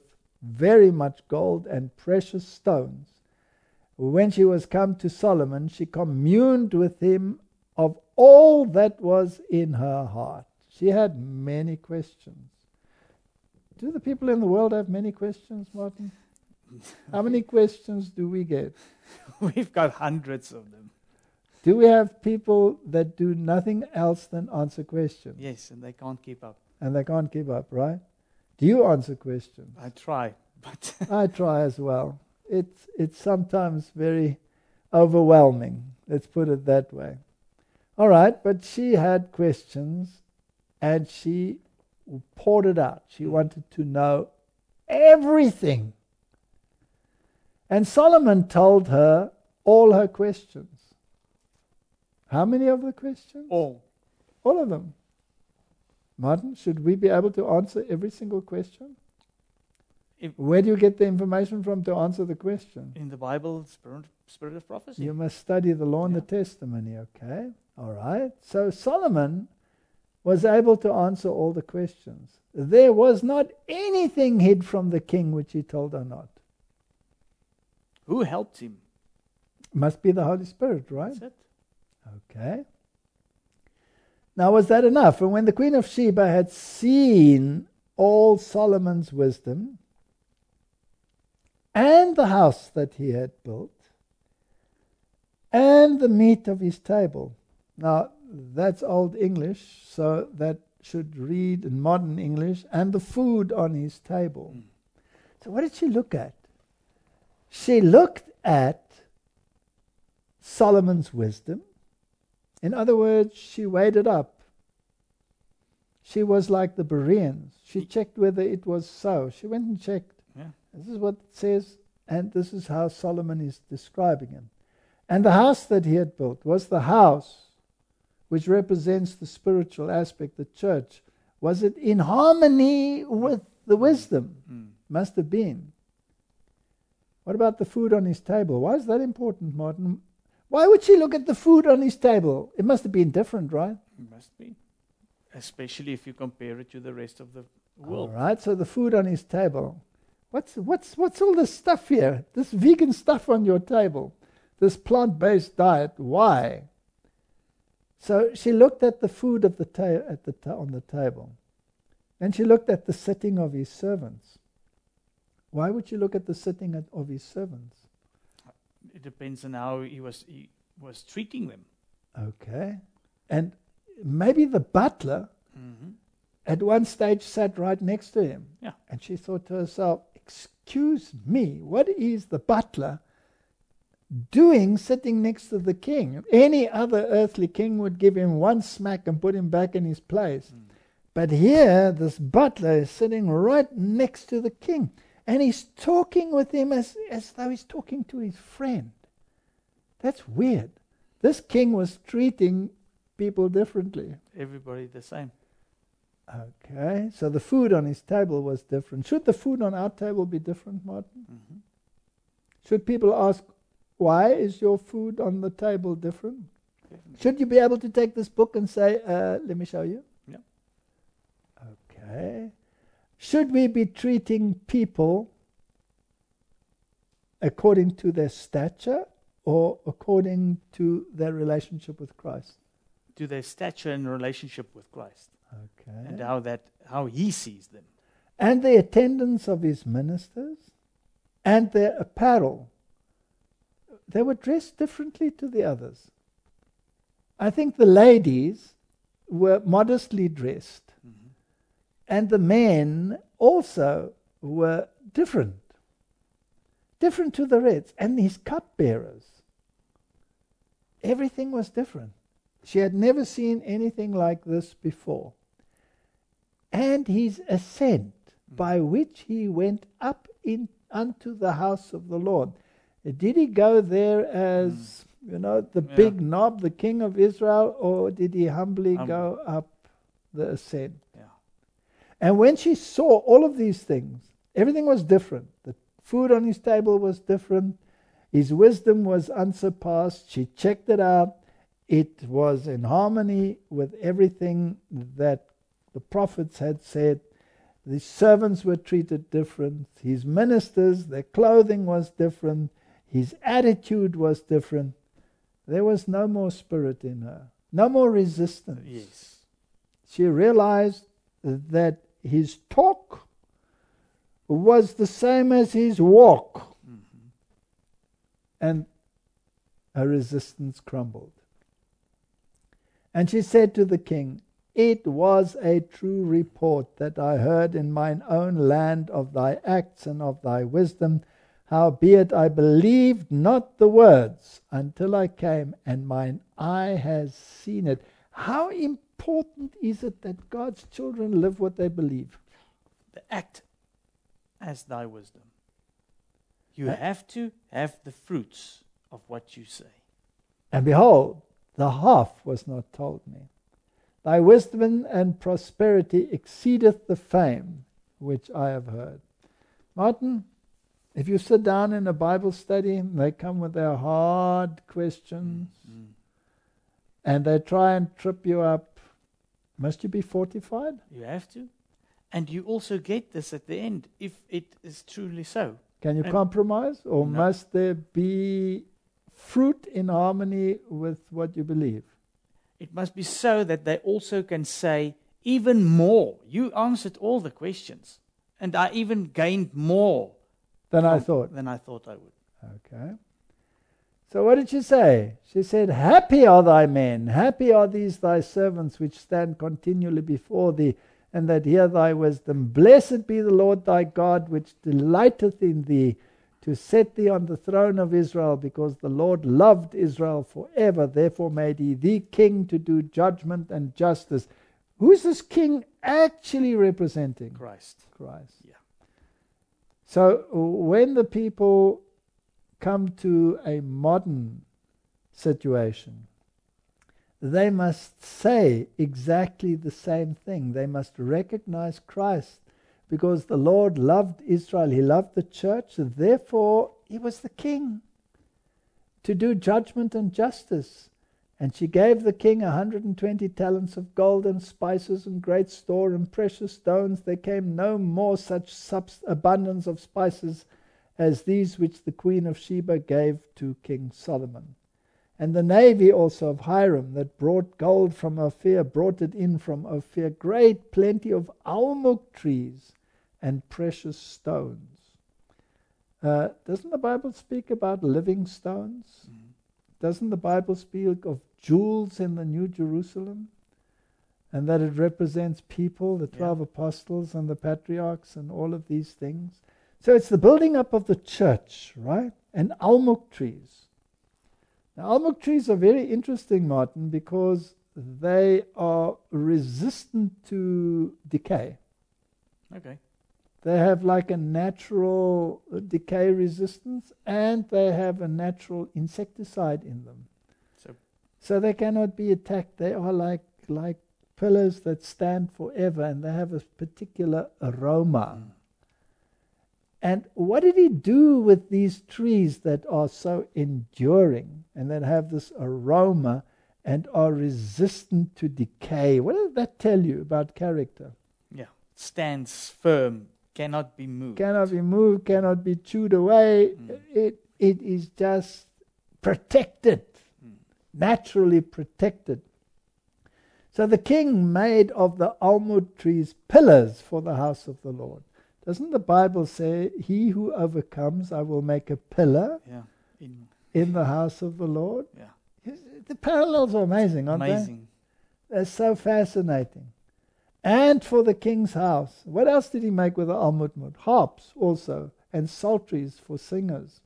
very much gold and precious stones. When she was come to Solomon, she communed with him of all that was in her heart. She had many questions. Do the people in the world have many questions, Martin? How many questions do we get? We've got hundreds of them. Do we have people that do nothing else than answer questions? Yes, and they can't keep up. And they can't keep up, right? Do you answer questions? I try, but I try as well. It's it's sometimes very overwhelming. Let's put it that way. All right, but she had questions and she poured it out. She wanted to know everything. And Solomon told her all her questions. How many of the questions? all. All of them. Martin, should we be able to answer every single question? If Where do you get the information from to answer the question? in the Bible, spirit, spirit of prophecy. You must study the law and Yeah. the testimony, okay? All right. So Solomon was able to answer all the questions. There was not anything hid from the king which he told her not. Who helped him? Must be the Holy Spirit, right? That's it. Okay. Now, was that enough? And when the Queen of Sheba had seen all Solomon's wisdom and the house that he had built and the meat of his table. Now, that's Old English, so that should read in modern English, and the food on his table. Mm. So what did she look at? She looked at Solomon's wisdom. In other words, she weighed it up. She was like the Bereans. She checked whether it was so. She went and checked. Yeah. This is what it says, and this is how Solomon is describing him. And the house that he had built was the house which represents the spiritual aspect, the church. Was it in harmony with the wisdom? Mm. Must have been. What about the food on his table? Why is that important, Martin? Why would she look at the food on his table? It must have been different, right? It must be. Especially if you compare it to the rest of the All world. right, so the food on his table. What's what's what's all this stuff here? This vegan stuff on your table. This plant-based diet. Why? So she looked at the food of the ta- at the ta- on the table. And she looked at the sitting of his servants. Why would you look at the sitting at, of his servants? It depends on how he was he was treating them. Okay. And maybe the butler Mm-hmm. at one stage sat right next to him. Yeah. And she thought to herself, excuse me, what is the butler doing sitting next to the king? Any other earthly king would give him one smack and put him back in his place. Mm. But here, this butler is sitting right next to the king. And he's talking with him as, as though he's talking to his friend. That's weird. This king was treating people differently. Everybody the same. Okay, so the food on his table was different. Should the food on our table be different, Martin? Mm-hmm. Should people ask, why is your food on the table different? Definitely. Should you be able to take this book and say, uh, let me show you? Yeah. Okay. Should we be treating people according to their stature or according to their relationship with Christ? To their stature and relationship with Christ. Okay. And how that how he sees them. And the attendance of his ministers and their apparel. They were dressed differently to the others. I think the ladies were modestly dressed, Mm-hmm. and the men also were different. Different to the rest. And his cupbearers. Everything was different. She had never seen anything like this before. And his ascent, Mm. by which he went up in unto the house of the Lord. Did he go there as, you know, the Yeah. big knob, the king of Israel, or did he humbly Humble. go up the ascent? Yeah. And when she saw all of these things, everything was different. The food on his table was different. His wisdom was unsurpassed. She checked it out. It was in harmony with everything that the prophets had said. The servants were treated different. His ministers, their clothing was different. His attitude was different. There was no more spirit in her. No more resistance. Yes. She realized that his talk was the same as his walk. Mm-hmm. And her resistance crumbled. And she said to the king, "It was a true report that I heard in mine own land of thy acts and of thy wisdom. Howbeit I believed not the words until I came, and mine eye has seen it." How important is it that God's children live what they believe? The act as thy wisdom. You Uh, have to have the fruits of what you say. And behold, the half was not told me. Thy wisdom and prosperity exceedeth the fame which I have heard. Martin, if you sit down in a Bible study, they come with their hard questions, Mm. and they try and trip you up. Must you be fortified? You have to. And you also get this at the end, if it is truly so. Can you And- compromise? Or No. must there be fruit in harmony with what you believe? It must be so that they also can say even more. You answered all the questions, and I even gained more Than I from- thought. than I thought I would. Okay. So what did she say? She said, "Happy are thy men, happy are these thy servants which stand continually before thee, and that hear thy wisdom. Blessed be the Lord thy God, which delighteth in thee, to set thee on the throne of Israel, because the Lord loved Israel forever. Therefore made he thee king to do judgment and justice." Who is this king actually representing? Christ. Christ. Yeah. So when the people come to a modern situation, they must say exactly the same thing. They must recognize Christ, because the Lord loved Israel. He loved the church. Therefore, he was the king to do judgment and justice. And she gave the king a hundred and twenty talents of gold and spices and great store and precious stones. There came no more such subs- abundance of spices as these which the queen of Sheba gave to King Solomon. And the navy also of Hiram that brought gold from Ophir brought it in from Ophir, great plenty of almug trees and precious stones. Uh, doesn't the Bible speak about living stones? Mm. Doesn't the Bible speak of jewels in the New Jerusalem? And that it represents people, the twelve Yeah. apostles and the patriarchs and all of these things. So it's the building up of the church, right? And almug trees. Now, almug trees are very interesting, Martin, because they are resistant to decay. Okay. They have like a natural decay resistance, and they have a natural insecticide in them. So So they cannot be attacked. They are like like pillars that stand forever, and they have a particular aroma. Mm. And what did he do with these trees that are so enduring and that have this aroma and are resistant to decay? What does that tell you about character? yeah, stands firm, cannot be moved. Cannot be moved, cannot be chewed away. Mm. It it is just protected, Mm. naturally protected. So the king made of the almug trees pillars for the house of the Lord. Doesn't the Bible say, "He who overcomes, I will make a pillar Yeah. In, in the house of the Lord"? yeah. The parallels are amazing, aren't Amazing. they? They're so fascinating. And for the king's house. What else did he make with the almug? Harps also, and psalteries for singers.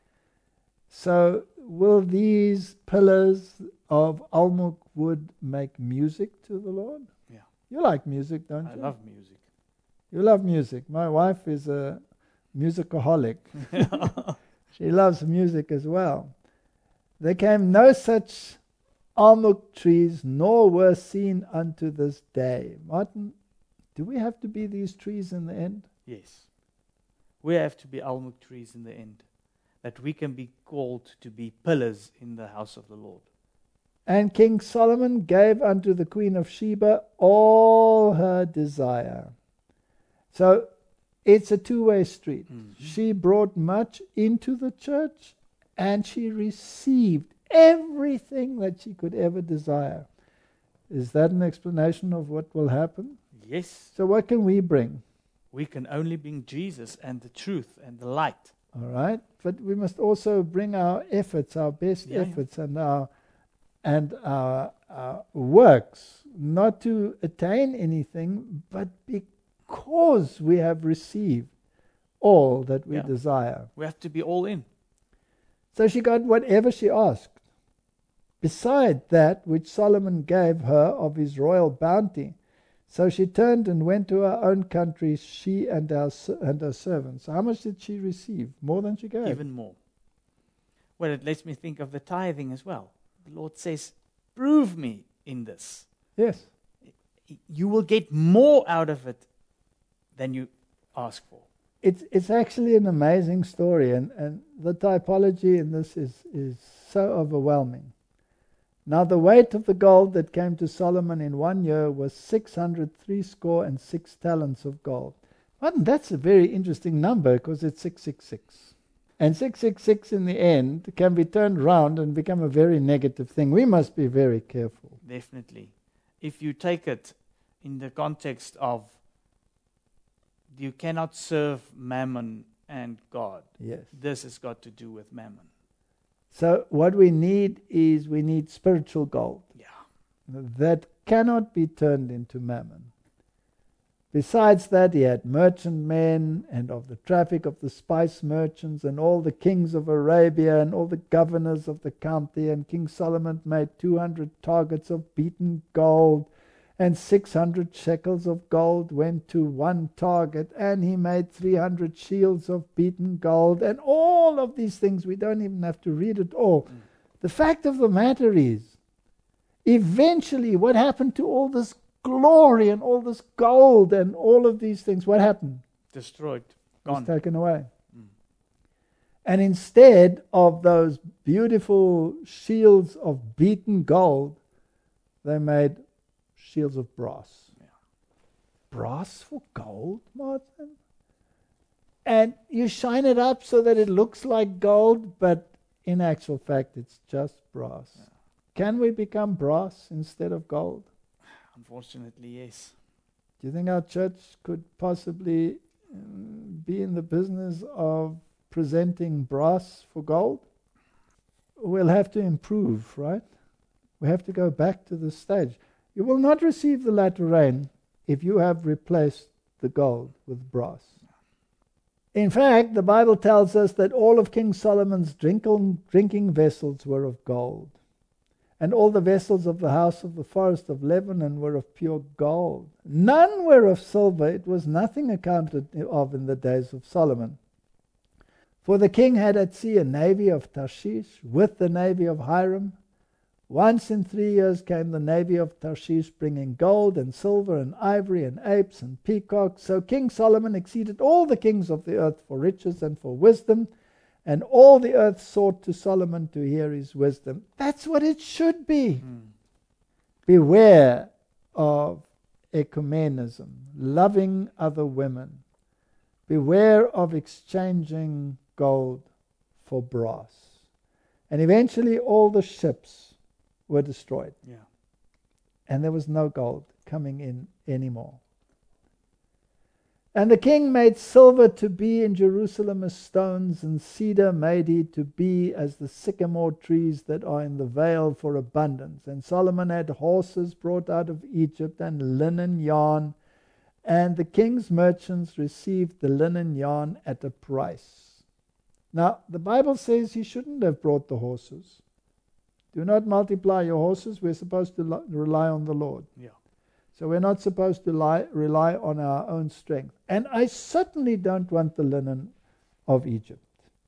So will these pillars of almug wood make music to the Lord? Yeah. You like music, don't I you? love music. You love music. My wife is a musicaholic. She loves music as well. There came no such almug trees, nor were seen unto this day. Martin, do we have to be these trees in the end? Yes. We have to be almug trees in the end, that we can be called to be pillars in the house of the Lord. And King Solomon gave unto the queen of Sheba all her desire. So it's a two-way street. Mhm. She brought much into the church, and she received everything that she could ever desire. Is that an explanation of what will happen? Yes. So what can we bring? We can only bring Jesus and the truth and the light. All right, but we must also bring our efforts, our best Yeah, yeah. efforts, and our and our, our works, not to attain anything, but because we have received all that we Yeah. desire. We have to be all in. So she got whatever she asked, beside that which Solomon gave her of his royal bounty. So she turned and went to her own country, she and her, and her servants. How much did she receive? More than she gave. Even more. Well, it lets me think of the tithing as well. The Lord says, prove me in this. Yes. You will get more out of it than you ask for. It's it's actually an amazing story, and, and the typology in this is, is so overwhelming. Now the weight of the gold that came to Solomon in one year was six hundred three score and six talents of gold. Well, that's a very interesting number, because it's six six six. And six six six in the end can be turned round and become a very negative thing. We must be very careful. Definitely. If you take it in the context of you cannot serve mammon and God. Yes. This has got to do with mammon. So what we need is we need spiritual gold. Yeah. That cannot be turned into mammon. Besides that, he had merchantmen, and of the traffic of the spice merchants, and all the kings of Arabia, and all the governors of the county. And King Solomon made two hundred targets of beaten gold, and six hundred shekels of gold went to one target, and he made three hundred shields of beaten gold, and all of these things. We don't even have to read it all. Mm. The fact of the matter is, eventually what happened to all this glory and all this gold and all of these things? What happened? Destroyed. Gone. It's taken away. Mm. And instead of those beautiful shields of beaten gold, they made shields of brass. Yeah. Brass for gold, Martin? And you shine it up so that it looks like gold, but in actual fact it's just brass. Yeah. Can we become brass instead of gold? Unfortunately, yes. Do you think our church could possibly um, be in the business of presenting brass for gold? We'll have to improve, right? We have to go back to the stage. You will not receive the latter rain if you have replaced the gold with brass. In fact, the Bible tells us that all of King Solomon's drinking, drinking vessels were of gold. And all the vessels of the house of the forest of Lebanon were of pure gold. None were of silver. It was nothing accounted of in the days of Solomon. For the king had at sea a navy of Tarshish with the navy of Hiram. Once in three years came the navy of Tarshish, bringing gold and silver and ivory and apes and peacocks. So King Solomon exceeded all the kings of the earth for riches and for wisdom. And all the earth sought to Solomon to hear his wisdom. That's what it should be. Mm. Beware of ecumenism, loving other women. Beware of exchanging gold for brass. And eventually all the ships were destroyed. Yeah. And there was no gold coming in anymore. And the king made silver to be in Jerusalem as stones, and cedar made he to be as the sycamore trees that are in the vale for abundance. And Solomon had horses brought out of Egypt, and linen yarn, and the king's merchants received the linen yarn at a price. Now, the Bible says he shouldn't have brought the horses. Do not multiply your horses. We're supposed to lo- rely on the Lord. Yeah. So we're not supposed to lie, rely on our own strength. And I certainly don't want the linen of Egypt.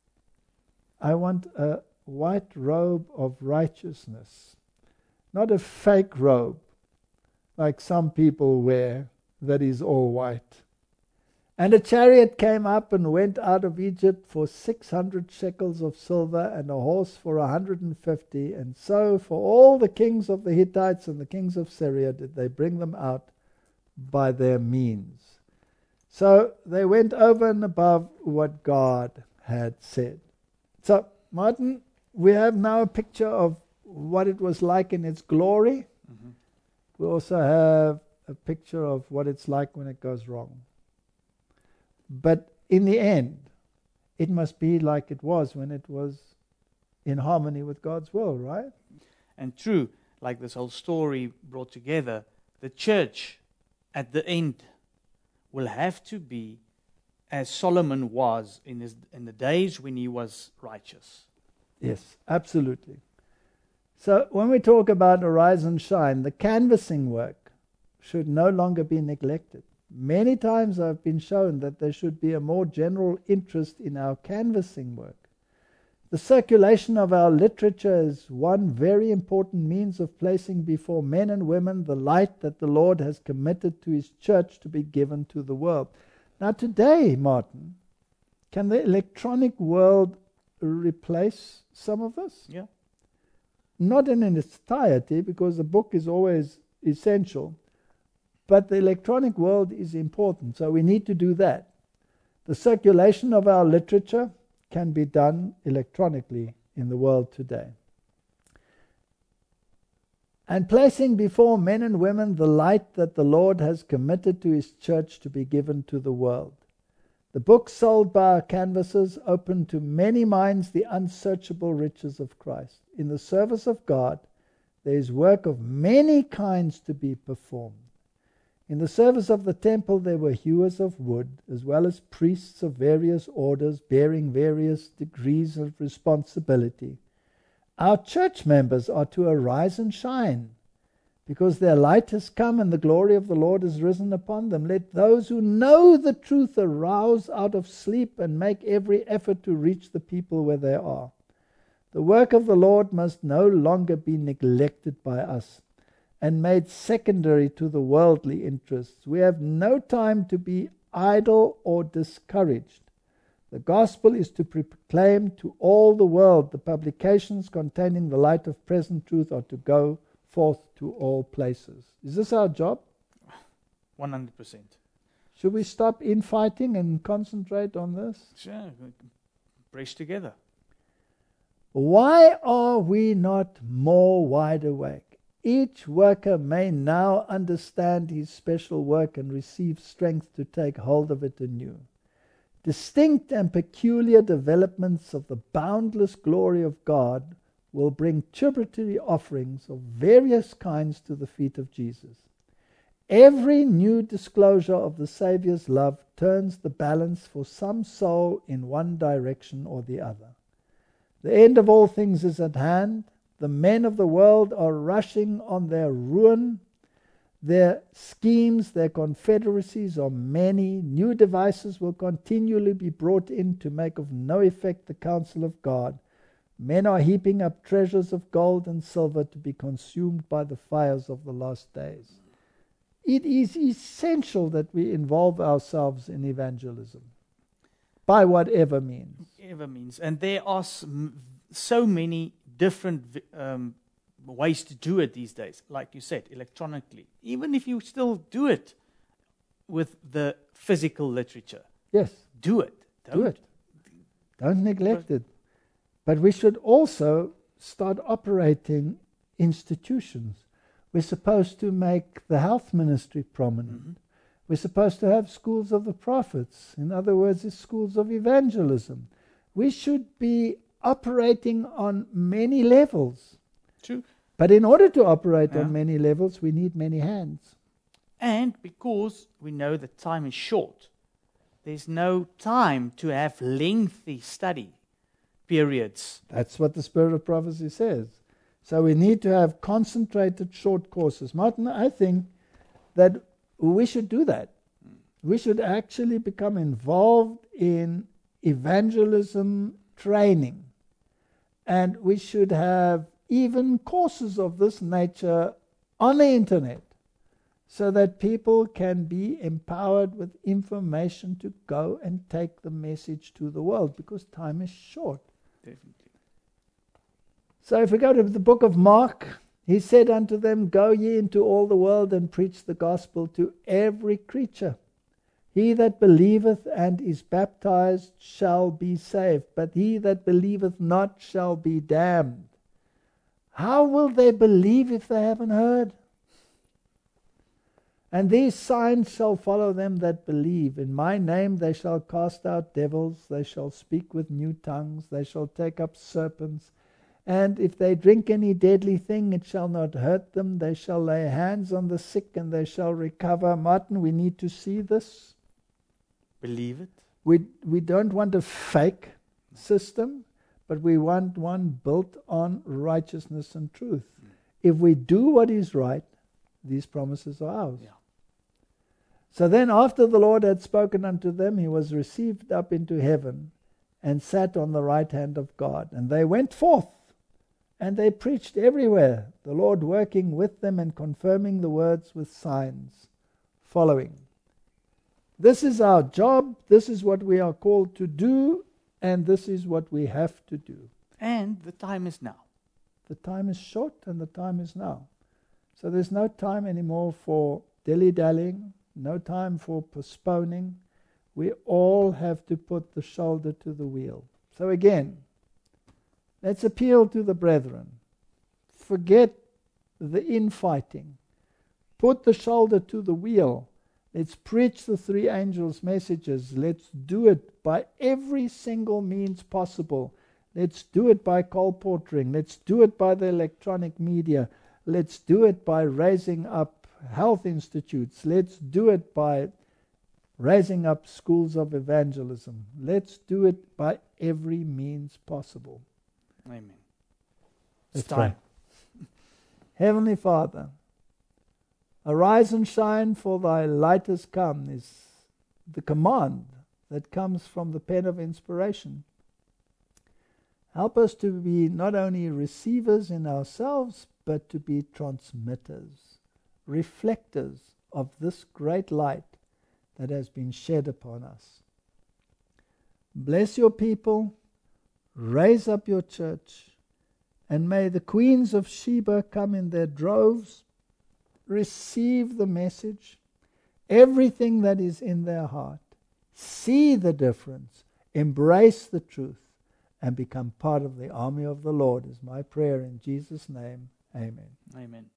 I want a white robe of righteousness, not a fake robe like some people wear that is all white. And a chariot came up and went out of Egypt for six hundred shekels of silver, and a horse for a hundred and fifty. And so for all the kings of the Hittites and the kings of Syria did they bring them out by their means. So they went over and above what God had said. So, Martin, we have now a picture of what it was like in its glory. Mm-hmm. We also have a picture of what it's like when it goes wrong. But in the end, it must be like it was when it was in harmony with God's will, right? And true, like this whole story brought together, the church at the end will have to be as Solomon was in, his, in the days when he was righteous. Yes, absolutely. So when we talk about Arise and Shine, the canvassing work should no longer be neglected. Many times I've been shown that there should be a more general interest in our canvassing work. The circulation of our literature is one very important means of placing before men and women the light that the Lord has committed to His church to be given to the world. Now today, Martin, can the electronic world replace some of this? Yeah. Not in its entirety, because the book is always essential, but the electronic world is important, so we need to do that. The circulation of our literature can be done electronically in the world today. And placing before men and women the light that the Lord has committed to His church to be given to the world. The books sold by our canvassers open to many minds the unsearchable riches of Christ. In the service of God, there is work of many kinds to be performed. In the service of the temple there were hewers of wood, as well as priests of various orders bearing various degrees of responsibility. Our church members are to arise and shine, because their light has come and the glory of the Lord has risen upon them. Let those who know the truth arouse out of sleep and make every effort to reach the people where they are. The work of the Lord must no longer be neglected by us and made secondary to the worldly interests. We have no time to be idle or discouraged. The gospel is to proclaim to all the world. The publications containing the light of present truth are to go forth to all places. Is this our job? one hundred percent. Should we stop infighting and concentrate on this? Sure, brace together. Why are we not more wide awake? Each worker may now understand his special work and receive strength to take hold of it anew. Distinct and peculiar developments of the boundless glory of God will bring tributary offerings of various kinds to the feet of Jesus. Every new disclosure of the Saviour's love turns the balance for some soul in one direction or the other. The end of all things is at hand. The men of the world are rushing on their ruin. Their schemes, their confederacies are many. New devices will continually be brought in to make of no effect the counsel of God. Men are heaping up treasures of gold and silver to be consumed by the fires of the last days. It is essential that we involve ourselves in evangelism, by whatever means. Whatever means. And there are so many different um, ways to do it these days. Like you said, electronically. Even if you still do it with the physical literature. Yes. Do it. Don't Do it. Don't neglect it. But we should also start operating institutions. We're supposed to make the health ministry prominent. Mm-hmm. We're supposed to have schools of the prophets. In other words, it's schools of evangelism. We should be operating on many levels. True. But in order to operate yeah. on many levels, we need many hands. And because we know that time is short, there's no time to have lengthy study periods. That's what the Spirit of Prophecy says. So we need to have concentrated short courses. Martin, I think that we should do that. We should actually become involved in evangelism training. And we should have even courses of this nature on the internet so that people can be empowered with information to go and take the message to the world, because time is short. Definitely. So if we go to the book of Mark, he said unto them, Go ye into all the world and preach the gospel to every creature. He that believeth and is baptized shall be saved, but he that believeth not shall be damned. How will they believe if they haven't heard? And these signs shall follow them that believe. In my name they shall cast out devils, they shall speak with new tongues, they shall take up serpents. And if they drink any deadly thing, it shall not hurt them. They shall lay hands on the sick and they shall recover. Martin, we need to see this. Believe it. We, we don't want a fake system, but we want one built on righteousness and truth. Mm. If we do what is right, these promises are ours. Yeah. So then after the Lord had spoken unto them, he was received up into heaven and sat on the right hand of God. And they went forth, and they preached everywhere, the Lord working with them and confirming the words with signs following. This is our job, this is what we are called to do, and this is what we have to do. And the time is now. The time is short and the time is now. So there's no time anymore for dilly-dallying, no time for postponing. We all have to put the shoulder to the wheel. So again, let's appeal to the brethren. Forget the infighting. Put the shoulder to the wheel. Let's preach the three angels' messages. Let's do it by every single means possible. Let's do it by colportering. Let's do it by the electronic media. Let's do it by raising up health institutes. Let's do it by raising up schools of evangelism. Let's do it by every means possible. Amen. Let's It's time. Heavenly Father, arise and shine, for thy light has come, is the command that comes from the pen of inspiration. Help us to be not only receivers in ourselves, but to be transmitters, reflectors of this great light that has been shed upon us. Bless your people, raise up your church, and may the queens of Sheba come in their droves, receive the message, everything that is in their heart, see the difference, embrace the truth, and become part of the army of the Lord is my prayer in Jesus' name. Amen. Amen.